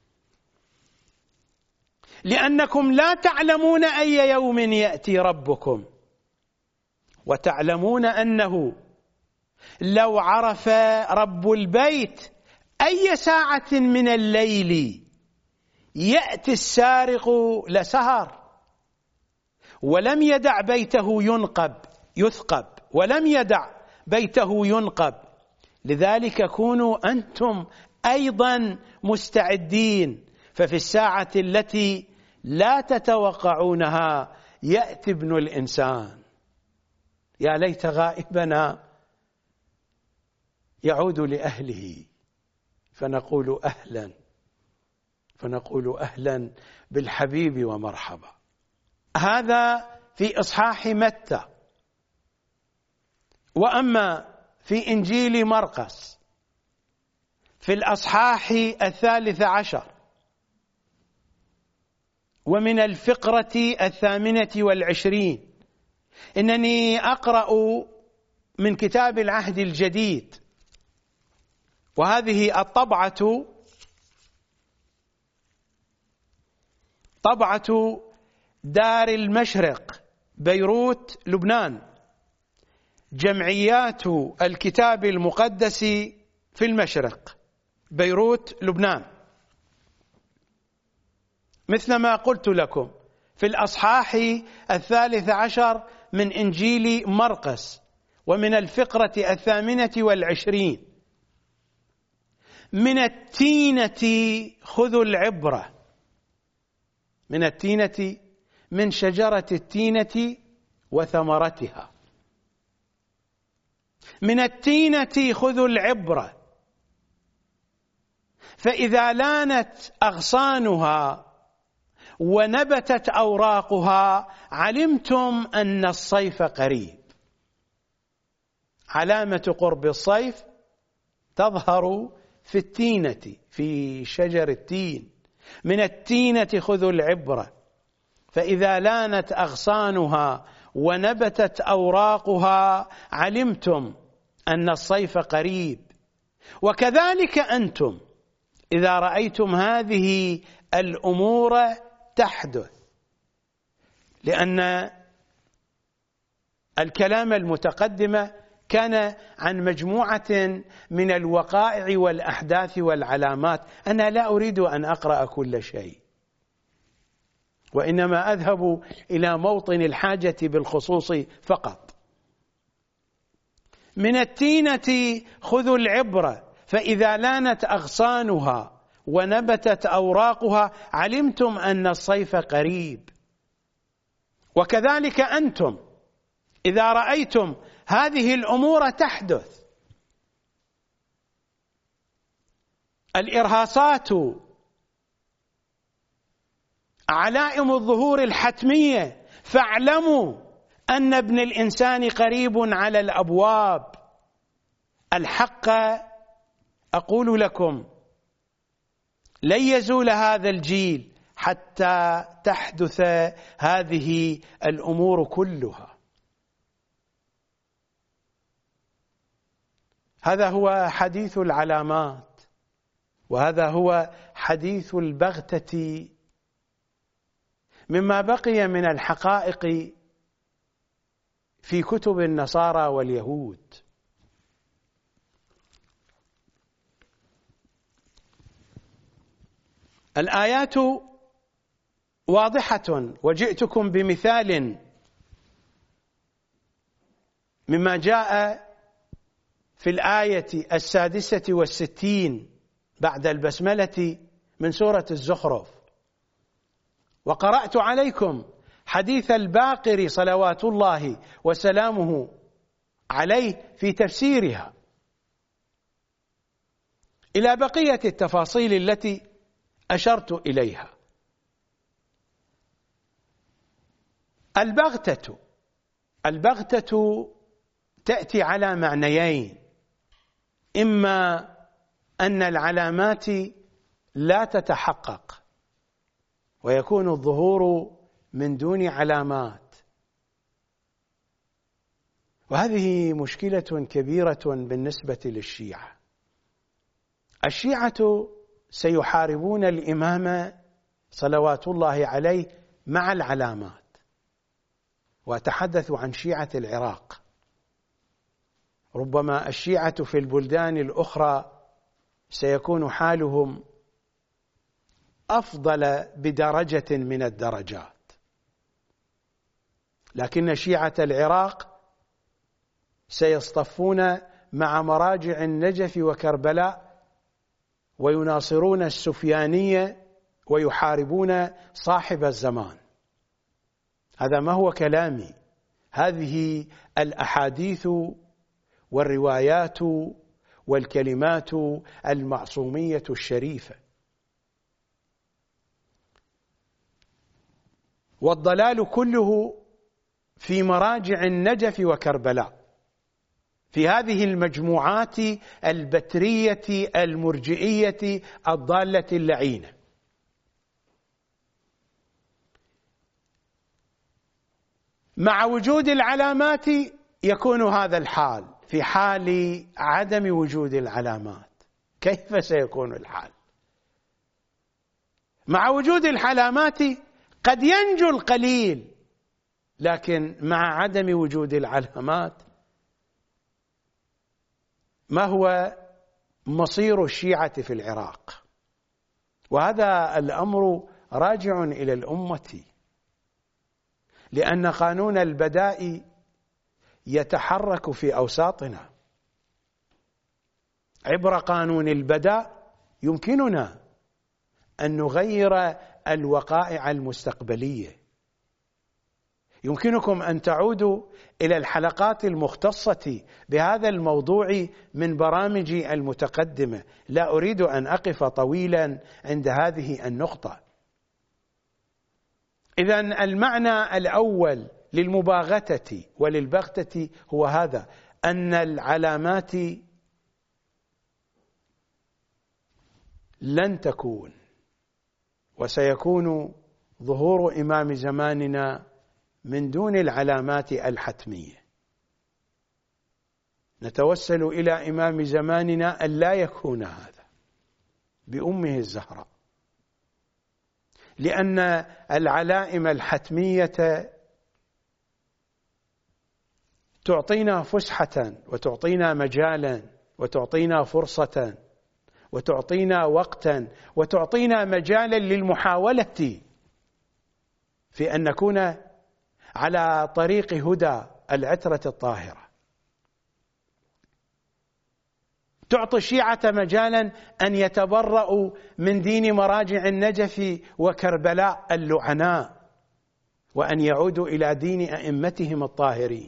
لأنكم لا تعلمون أي يوم يأتي ربكم، وتعلمون أنه لو عرف رب البيت أي ساعة من الليل يأتي السارق لسهر، ولم يدع بيته يثقب، ولم يدع بيته ينقب. لذلك كونوا أنتم أيضا مستعدين، ففي الساعة التي لا تتوقعونها يأتي ابن الإنسان. يا ليت غائبنا يعود لأهله فنقول أهلا بالحبيب ومرحبا. هذا في إصحاح متى. وأما في إنجيل مرقس في الأصحاح 13 ومن الفقرة 28، إنني أقرأ من كتاب العهد الجديد، وهذه الطبعة طبعة دار المشرق بيروت لبنان، جمعيات الكتاب المقدس في المشرق بيروت لبنان. مثل ما قلت لكم في الأصحاح 13 من إنجيل مرقس ومن الفقرة 28: من التينة خذوا العبرة. من التينة، من شجرة التينة وثمرتها. من التينة خذوا العبرة، فإذا لانت أغصانها ونبتت أوراقها علمتم أن الصيف قريب. علامة قرب الصيف تظهر في التينة، في شجر التين. من التينة خذوا العبرة، فإذا لانت أغصانها ونبتت أوراقها علمتم أن الصيف قريب. وكذلك أنتم إذا رأيتم هذه الأمور تحدث، لأن الكلام المتقدم كان عن مجموعة من الوقائع والأحداث والعلامات. أنا لا أريد أن أقرأ كل شيء، وإنما أذهب إلى موطن الحاجة بالخصوص فقط. من التينة خذوا العبرة، فإذا لانت أغصانها ونبتت أوراقها علمتم أن الصيف قريب. وكذلك أنتم إذا رأيتم هذه الأمور تحدث، الإرهاصات، علائم الظهور الحتمية، فاعلموا أن ابن الإنسان قريب على الأبواب. الحق أقول لكم لن يزول هذا الجيل حتى تحدث هذه الأمور كلها. هذا هو حديث العلامات، وهذا هو حديث البغتة مما بقي من الحقائق في كتب النصارى واليهود. الآيات واضحة، وجئتكم بمثال مما جاء في الآية 66 بعد البسملة من سورة الزخرف. وقرأت عليكم حديث الباقر صلوات الله وسلامه عليه في تفسيرها إلى بقية التفاصيل التي أشرت إليها. البغتة تأتي على معنيين: إما أن العلامات لا تتحقق ويكون الظهور من دون علامات، وهذه مشكلة كبيرة بالنسبة للشيعة. الشيعة سيحاربون الإمام صلوات الله عليه مع العلامات، وأتحدث عن شيعة العراق. ربما الشيعة في البلدان الأخرى سيكون حالهم أفضل بدرجة من الدرجات، لكن شيعة العراق سيصطفون مع مراجع النجف وكربلاء ويناصرون السفيانية ويحاربون صاحب الزمان. هذا ما هو كلامي، هذه الأحاديث والروايات والكلمات المعصومية الشريفة. والضلال كله في مراجع النجف وكربلاء، في هذه المجموعات البترية المرجئية الضالة اللعينة. مع وجود العلامات يكون هذا الحال. في حال عدم وجود العلامات كيف سيكون الحال؟ مع وجود العلامات قد ينجو القليل، لكن مع عدم وجود العلامات ما هو مصير الشيعة في العراق؟ وهذا الأمر راجع إلى الأمة، لأن قانون البداء يتحرك في أوساطنا. عبر قانون البداء يمكننا أن نغير الوقائع المستقبلية. يمكنكم أن تعودوا إلى الحلقات المختصة بهذا الموضوع من برامجي المتقدمة، لا أريد أن أقف طويلا عند هذه النقطة. إذن المعنى الأول للمباغتة وللبغتة هو هذا، أن العلامات لن تكون، وسيكون ظهور إمام زماننا من دون العلامات الحتمية. نتوسل إلى إمام زماننا أن لا يكون هذا بأمه الزهراء، لأن العلائم الحتمية تعطينا فسحة وتعطينا مجالا وتعطينا فرصة وتعطينا وقتا وتعطينا مجالا للمحاولة في أن نكون على طريق هدى العترة الطاهرة. تعطي الشيعة مجالا أن يتبرؤوا من دين مراجع النجف وكربلاء اللعناء، وأن يعودوا إلى دين أئمتهم الطاهرين.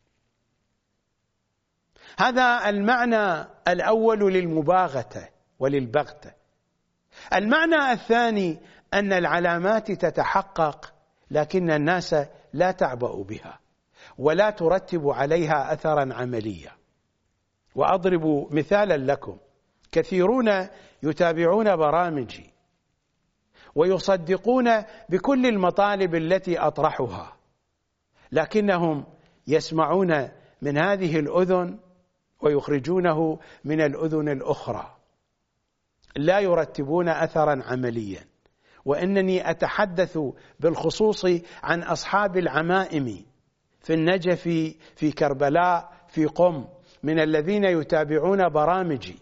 هذا المعنى الأول للمباغتة وللبغتة. المعنى الثاني أن العلامات تتحقق لكن الناس لا تعبأ بها ولا ترتب عليها أثرا عمليا. وأضرب مثالا لكم: كثيرون يتابعون برامجي ويصدقون بكل المطالب التي أطرحها، لكنهم يسمعون من هذه الأذن ويخرجونه من الأذن الأخرى، لا يرتبون أثرا عمليا. وإنني أتحدث بالخصوص عن أصحاب العمائم في النجف، في كربلاء، في قم، من الذين يتابعون برامجي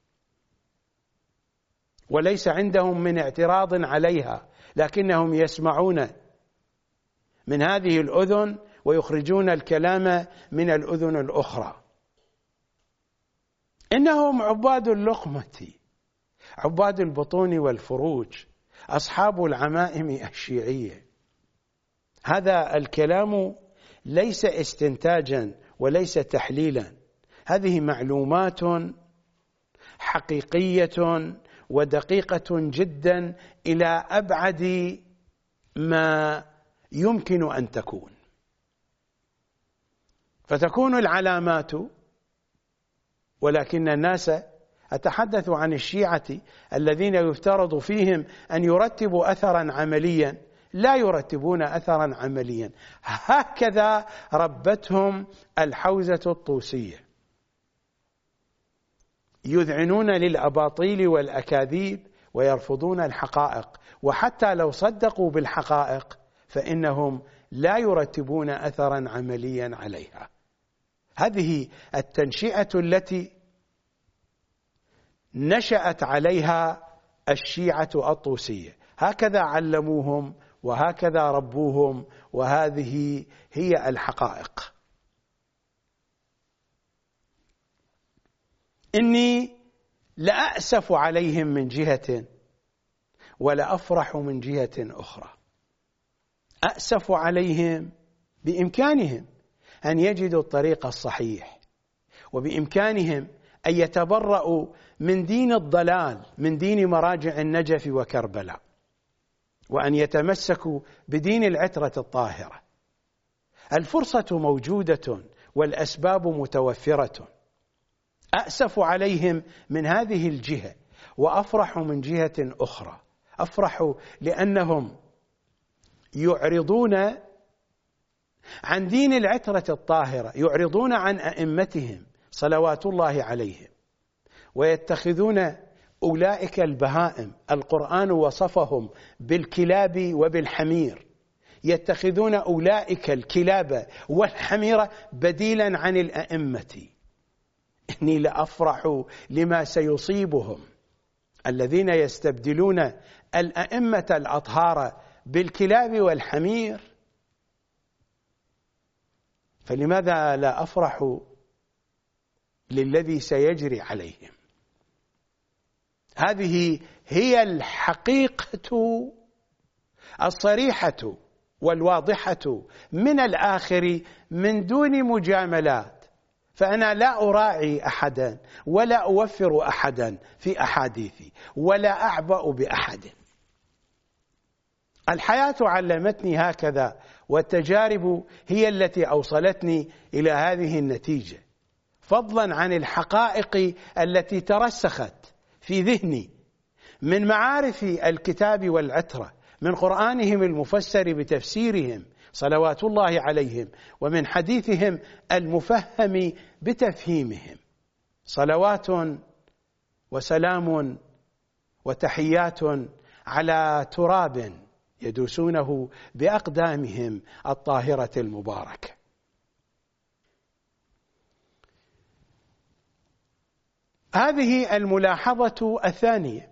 وليس عندهم من اعتراض عليها، لكنهم يسمعون من هذه الأذن ويخرجون الكلام من الأذن الأخرى. إنهم عباد اللقمة، عباد البطون والفروج، أصحاب العمائم الشيعية. هذا الكلام ليس استنتاجا وليس تحليلا، هذه معلومات حقيقية ودقيقة جدا إلى أبعد ما يمكن أن تكون. فتكون العلامات، ولكن الناس، أتحدث عن الشيعة الذين يفترض فيهم أن يرتبوا أثرا عمليا، لا يرتبون أثرا عمليا. هكذا ربتهم الحوزة الطوسية، يذعنون للأباطيل والأكاذيب ويرفضون الحقائق، وحتى لو صدقوا بالحقائق فإنهم لا يرتبون أثرا عمليا عليها. هذه التنشئة التي نشأت عليها الشيعة الطوسية، هكذا علموهم وهكذا ربوهم، وهذه هي الحقائق. إني لأأسف عليهم من جهة ولأفرح من جهة أخرى. أأسف عليهم بإمكانهم أن يجدوا الطريق الصحيح، وبإمكانهم أن يتبرؤوا من دين الضلال، من دين مراجع النجف وكربلاء، وأن يتمسكوا بدين العترة الطاهرة. الفرصة موجودة والأسباب متوفرة. أأسف عليهم من هذه الجهة وأفرح من جهة أخرى. أفرح لأنهم يعرضون عن دين العترة الطاهرة، يعرضون عن أئمتهم صلوات الله عليهم، ويتخذون أولئك البهائم، القرآن وصفهم بالكلاب وبالحمير، يتخذون أولئك الكلاب والحمير بديلا عن الأئمة. إني لأفرح لما سيصيبهم الذين يستبدلون الأئمة الأطهار بالكلاب والحمير. فلماذا لا أفرح للذي سيجري عليهم؟ هذه هي الحقيقة الصريحة والواضحة من الآخر من دون مجاملات. فأنا لا أراعي أحدا ولا أوفر أحدا في أحاديثي ولا أعبأ بأحد. الحياة علمتني هكذا، والتجارب هي التي أوصلتني إلى هذه النتيجة، فضلا عن الحقائق التي ترسخت في ذهني من معارف الكتاب والعترة، من قرآنهم المفسر بتفسيرهم صلوات الله عليهم ومن حديثهم المفهم بتفهيمهم. صلوات وسلام وتحيات على تراب يدوسونه بأقدامهم الطاهرة المباركة. هذه الملاحظة الثانية.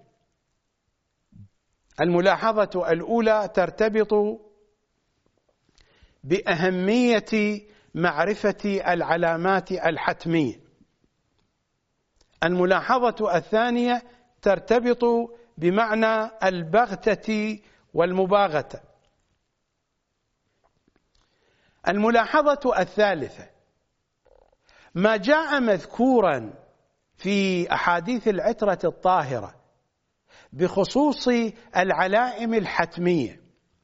الملاحظة الأولى ترتبط بأهمية معرفة العلامات الحتمية. الملاحظة الثانية ترتبط بمعنى البغتة والمباغتة. الملاحظة الثالثة ما جاء مذكورا في أحاديث العترة الطاهرة بخصوص العلائم الحتمية.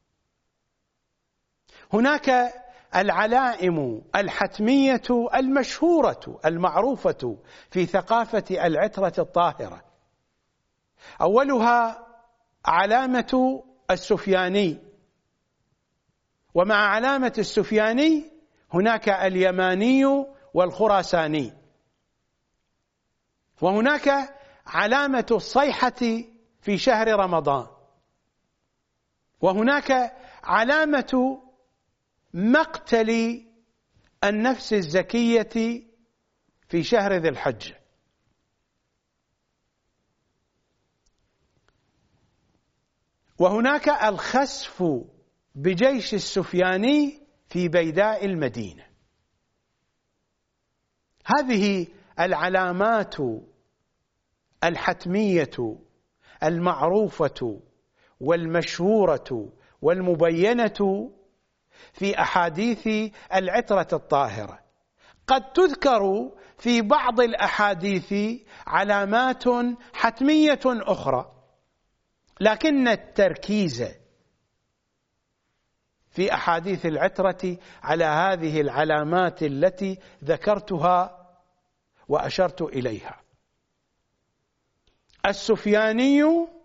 هناك العلائم الحتمية المشهورة المعروفة في ثقافة العترة الطاهرة. أولها علامة السفياني، ومع علامة السفياني هناك اليماني والخراساني، وهناك علامة الصيحة في شهر رمضان، وهناك علامة مقتل النفس الزكية في شهر ذي الحجة. وهناك الخسف بجيش السفياني في بيداء المدينة. هذه العلامات الحتمية المعروفة والمشهورة والمبينة في أحاديث العترة الطاهرة. قد تذكر في بعض الأحاديث علامات حتمية أخرى، لكن التركيز في أحاديث العترة على هذه العلامات التي ذكرتها وأشرت إليها. السفياني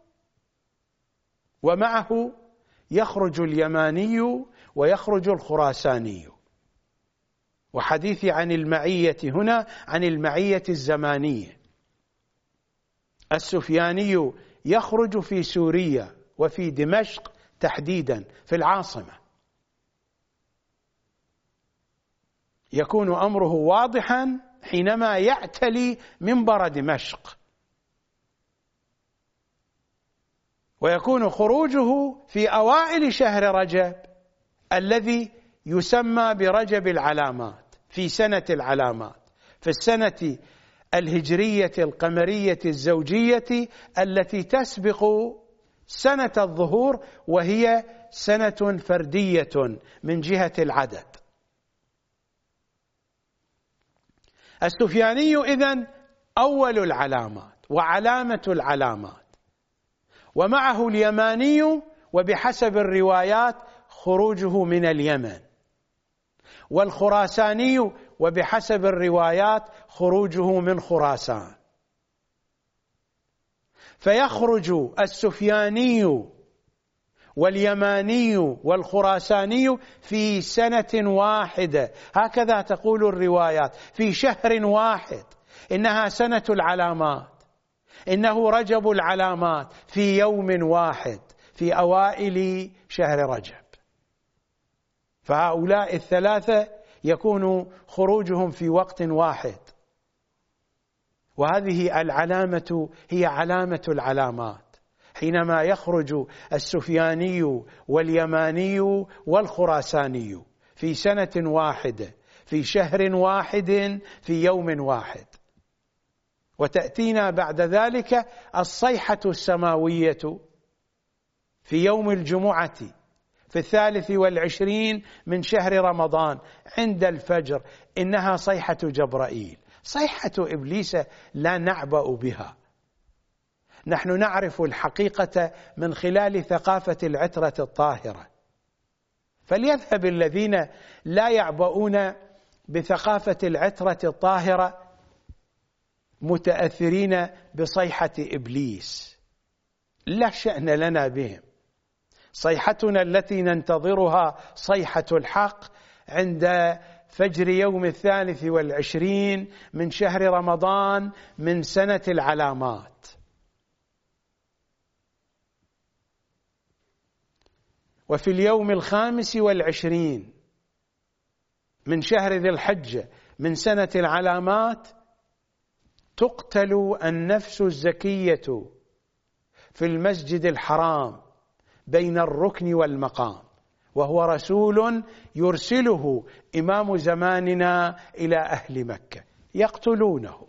ومعه يخرج اليماني ويخرج الخراساني. وحديثي عن المعية هنا عن المعية الزمانية. السفياني يخرج في سوريا وفي دمشق تحديدا في العاصمة. يكون أمره واضحا حينما يعتلي منبر دمشق، ويكون خروجه في أوائل شهر رجب الذي يسمى برجب العلامات، في سنة العلامات، في السنة الهجرية القمرية الزوجية التي تسبق سنة الظهور، وهي سنة فردية من جهة العدد. السفياني إذن أول العلامات وعلامة العلامات، ومعه اليماني وبحسب الروايات خروجه من اليمن، والخراساني وبحسب الروايات خروجه من خراسان. فيخرج السفياني واليماني والخراساني في سنة واحدة، هكذا تقول الروايات، في شهر واحد. إنها سنة العلامات، إنه رجب العلامات، في يوم واحد في أوائل شهر رجب. فهؤلاء الثلاثة يكون خروجهم في وقت واحد، وهذه العلامة هي علامة العلامات. حينما يخرج السفياني واليماني والخراساني في سنة واحدة في شهر واحد في يوم واحد. وتأتينا بعد ذلك الصيحة السماوية في يوم الجمعة في 23 من شهر رمضان عند الفجر. إنها صيحة جبرائيل. صيحة إبليس لا نعبأ بها، نحن نعرف الحقيقة من خلال ثقافة العترة الطاهرة. فليذهب الذين لا يعبؤون بثقافة العترة الطاهرة متأثرين بصيحة إبليس، لا شأن لنا بهم. صيحتنا التي ننتظرها صيحة الحق عند فجر يوم 23 من شهر رمضان من سنة العلامات. وفي اليوم 25 من شهر ذي الحجة من سنة العلامات تقتل النفس الزكية في المسجد الحرام بين الركن والمقام، وهو رسول يرسله إمام زماننا إلى أهل مكة يقتلونه.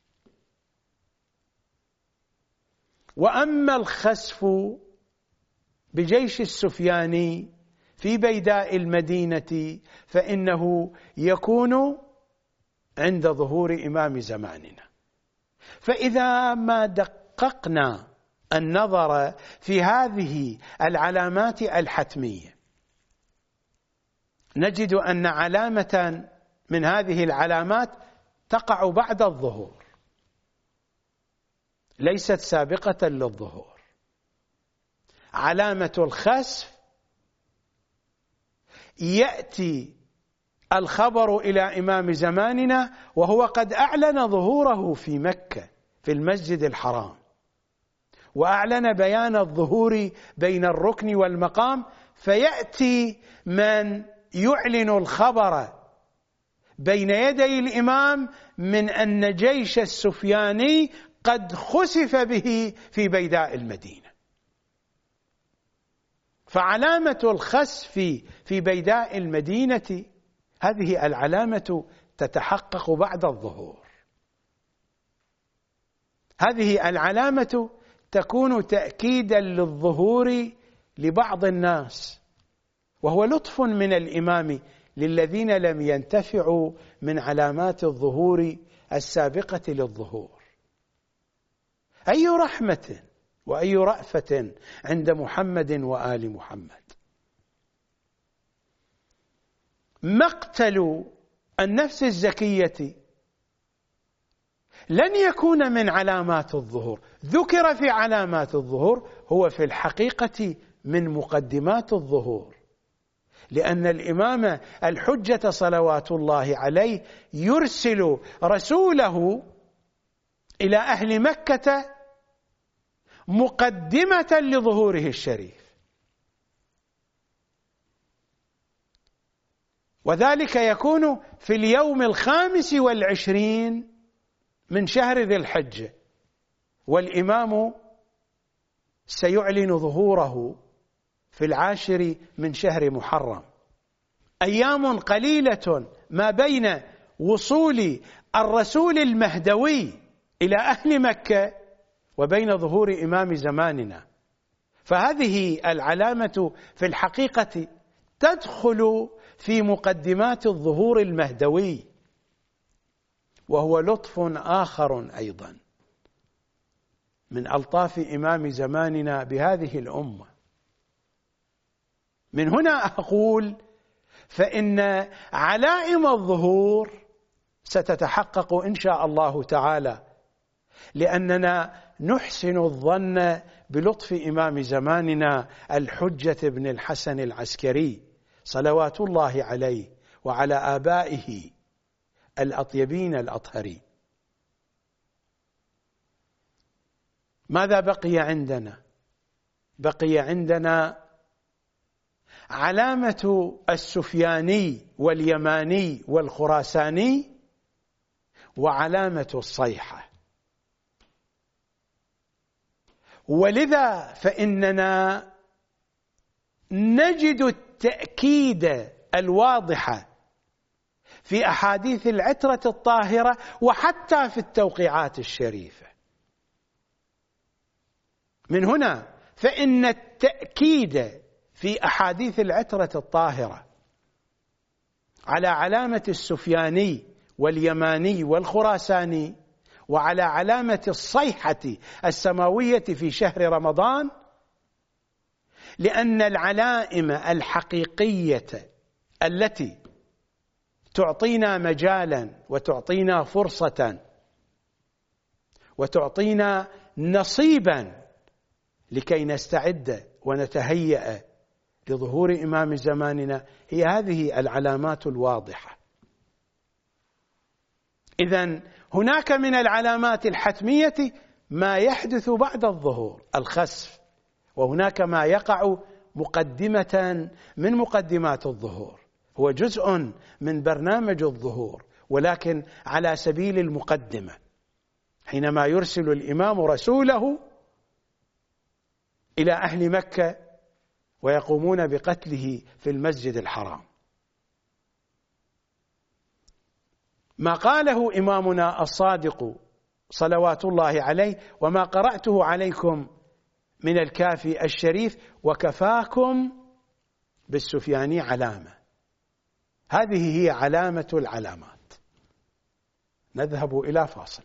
وأما الخسف بجيش السفياني في بيداء المدينة فإنه يكون عند ظهور إمام زماننا. فإذا ما دققنا النظر في هذه العلامات الحتمية نجد أن علامة من هذه العلامات تقع بعد الظهور، ليست سابقة للظهور. علامة الخسف يأتي الخبر إلى إمام زماننا وهو قد أعلن ظهوره في مكة في المسجد الحرام، وأعلن بيان الظهور بين الركن والمقام، فيأتي من يعلن الخبر بين يدي الإمام من أن جيش السفياني قد خسف به في بيداء المدينة. فعلامة الخسف في بيداء المدينة هذه العلامة تتحقق بعد الظهور. هذه العلامة تكون تأكيدا للظهور لبعض الناس، وهو لطف من الإمام للذين لم ينتفعوا من علامات الظهور السابقة للظهور. أي رحمة وأي رأفة عند محمد وآل محمد. مقتل النفس الزكية لن يكون من علامات الظهور، ذكر في علامات الظهور، هو في الحقيقة من مقدمات الظهور، لأن الإمام الحجة صلوات الله عليه يرسل رسوله إلى أهل مكة مقدمة لظهوره الشريف، وذلك يكون في اليوم 25 من شهر ذي الحجة، والإمام سيعلن ظهوره في 10 من شهر محرم. أيام قليلة ما بين وصول الرسول المهدوي إلى أهل مكة وبين ظهور إمام زماننا، فهذه العلامة في الحقيقة تدخل في مقدمات الظهور المهدوي، وهو لطف آخر أيضا من ألطاف إمام زماننا بهذه الأمة. من هنا أقول فإن علائم الظهور ستتحقق إن شاء الله تعالى، لأننا نحسن الظن بلطف إمام زماننا الحجة بن الحسن العسكري صلوات الله عليه وعلى آبائه الأطيبين الأطهرين. ماذا بقي عندنا؟ بقي عندنا علامة السفياني واليماني والخراساني وعلامة الصيحة. ولذا فإننا نجد التأكيد الواضح في أحاديث العترة الطاهرة وحتى في التوقيعات الشريفة. من هنا فإن التأكيد في أحاديث العترة الطاهرة على علامة السفياني واليماني والخراساني وعلى علامة الصيحة السماوية في شهر رمضان، لأن العلائم الحقيقية التي تعطينا مجالا وتعطينا فرصة وتعطينا نصيبا لكي نستعد ونتهيأ لظهور إمام زماننا هي هذه العلامات الواضحة. إذن هناك من العلامات الحتمية ما يحدث بعد الظهور الخسف، وهناك ما يقع مقدمة من مقدمات الظهور، هو جزء من برنامج الظهور ولكن على سبيل المقدمة، حينما يرسل الإمام رسوله إلى أهل مكة ويقومون بقتله في المسجد الحرام. ما قاله إمامنا الصادق صلوات الله عليه: وما قرأته عليكم من الكافي الشريف وكفاكم بالسفياني علامة. هذه هي علامة العلامات. نذهب إلى فاصل.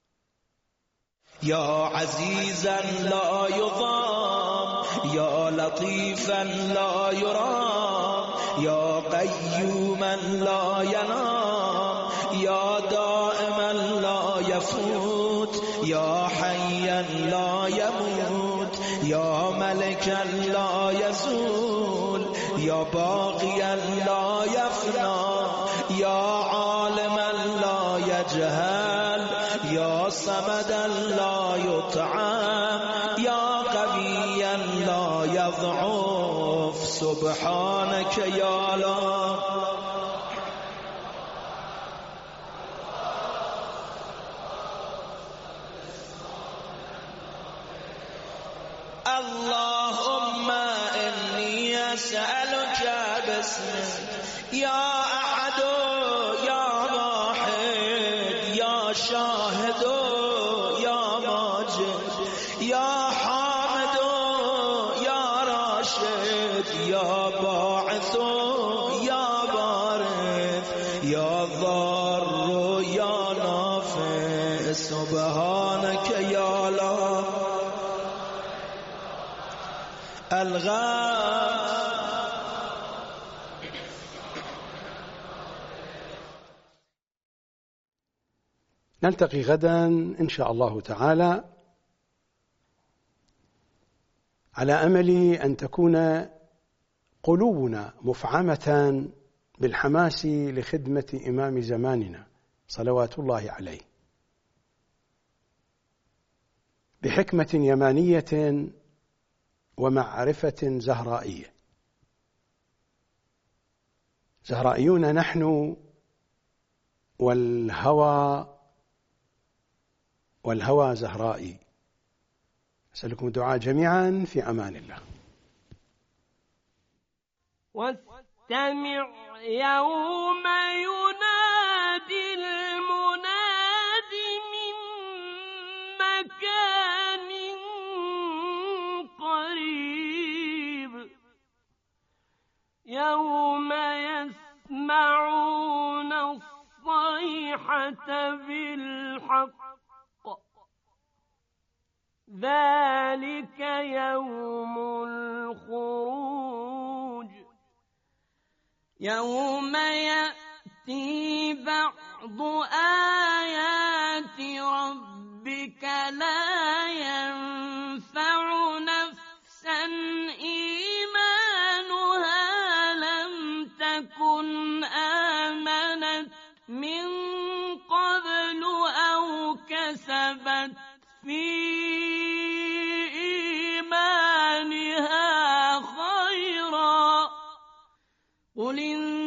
يا عزيزا لا يضام، يا لطيفا لا يرام، يا قيوما لا ينام، يا دائما لا يفوت، يا حيا لا يموت، يا ملكا لا يزول، يا باقيا لا يفنى، يا عالما لا يجهل، يا صمدا لا يطعم، يا قويا لا يضعف، سبحانك يا الله. اللهم إني أسألك باسمك يا أحد يا واحد يا شاهد يا ماجد يا حامد يا راشد يا باعث يا بارث يا ضار يا نافع، سبحانك يا الله. نلتقي غدا إن شاء الله تعالى، على أمل أن تكون قلوبنا مفعمة بالحماس لخدمة إمام زماننا صلوات الله عليه، بحكمة يمانية ومعرفة زهرائية. زهرائيون نحن، والهوى زهرائي. أسألكم الدعاء جميعا، في أمان الله. واستمع يوم ينادي المناد من مكان قريب، يوم يسمعون الصيحة بالحق، ذلك يوم الخروج، يوم يأتي بعض آيات ربك لا ينفع نفسا إيمانها لم تكن آمنت من قبل أو كسبت في إيمانها خيرا، قل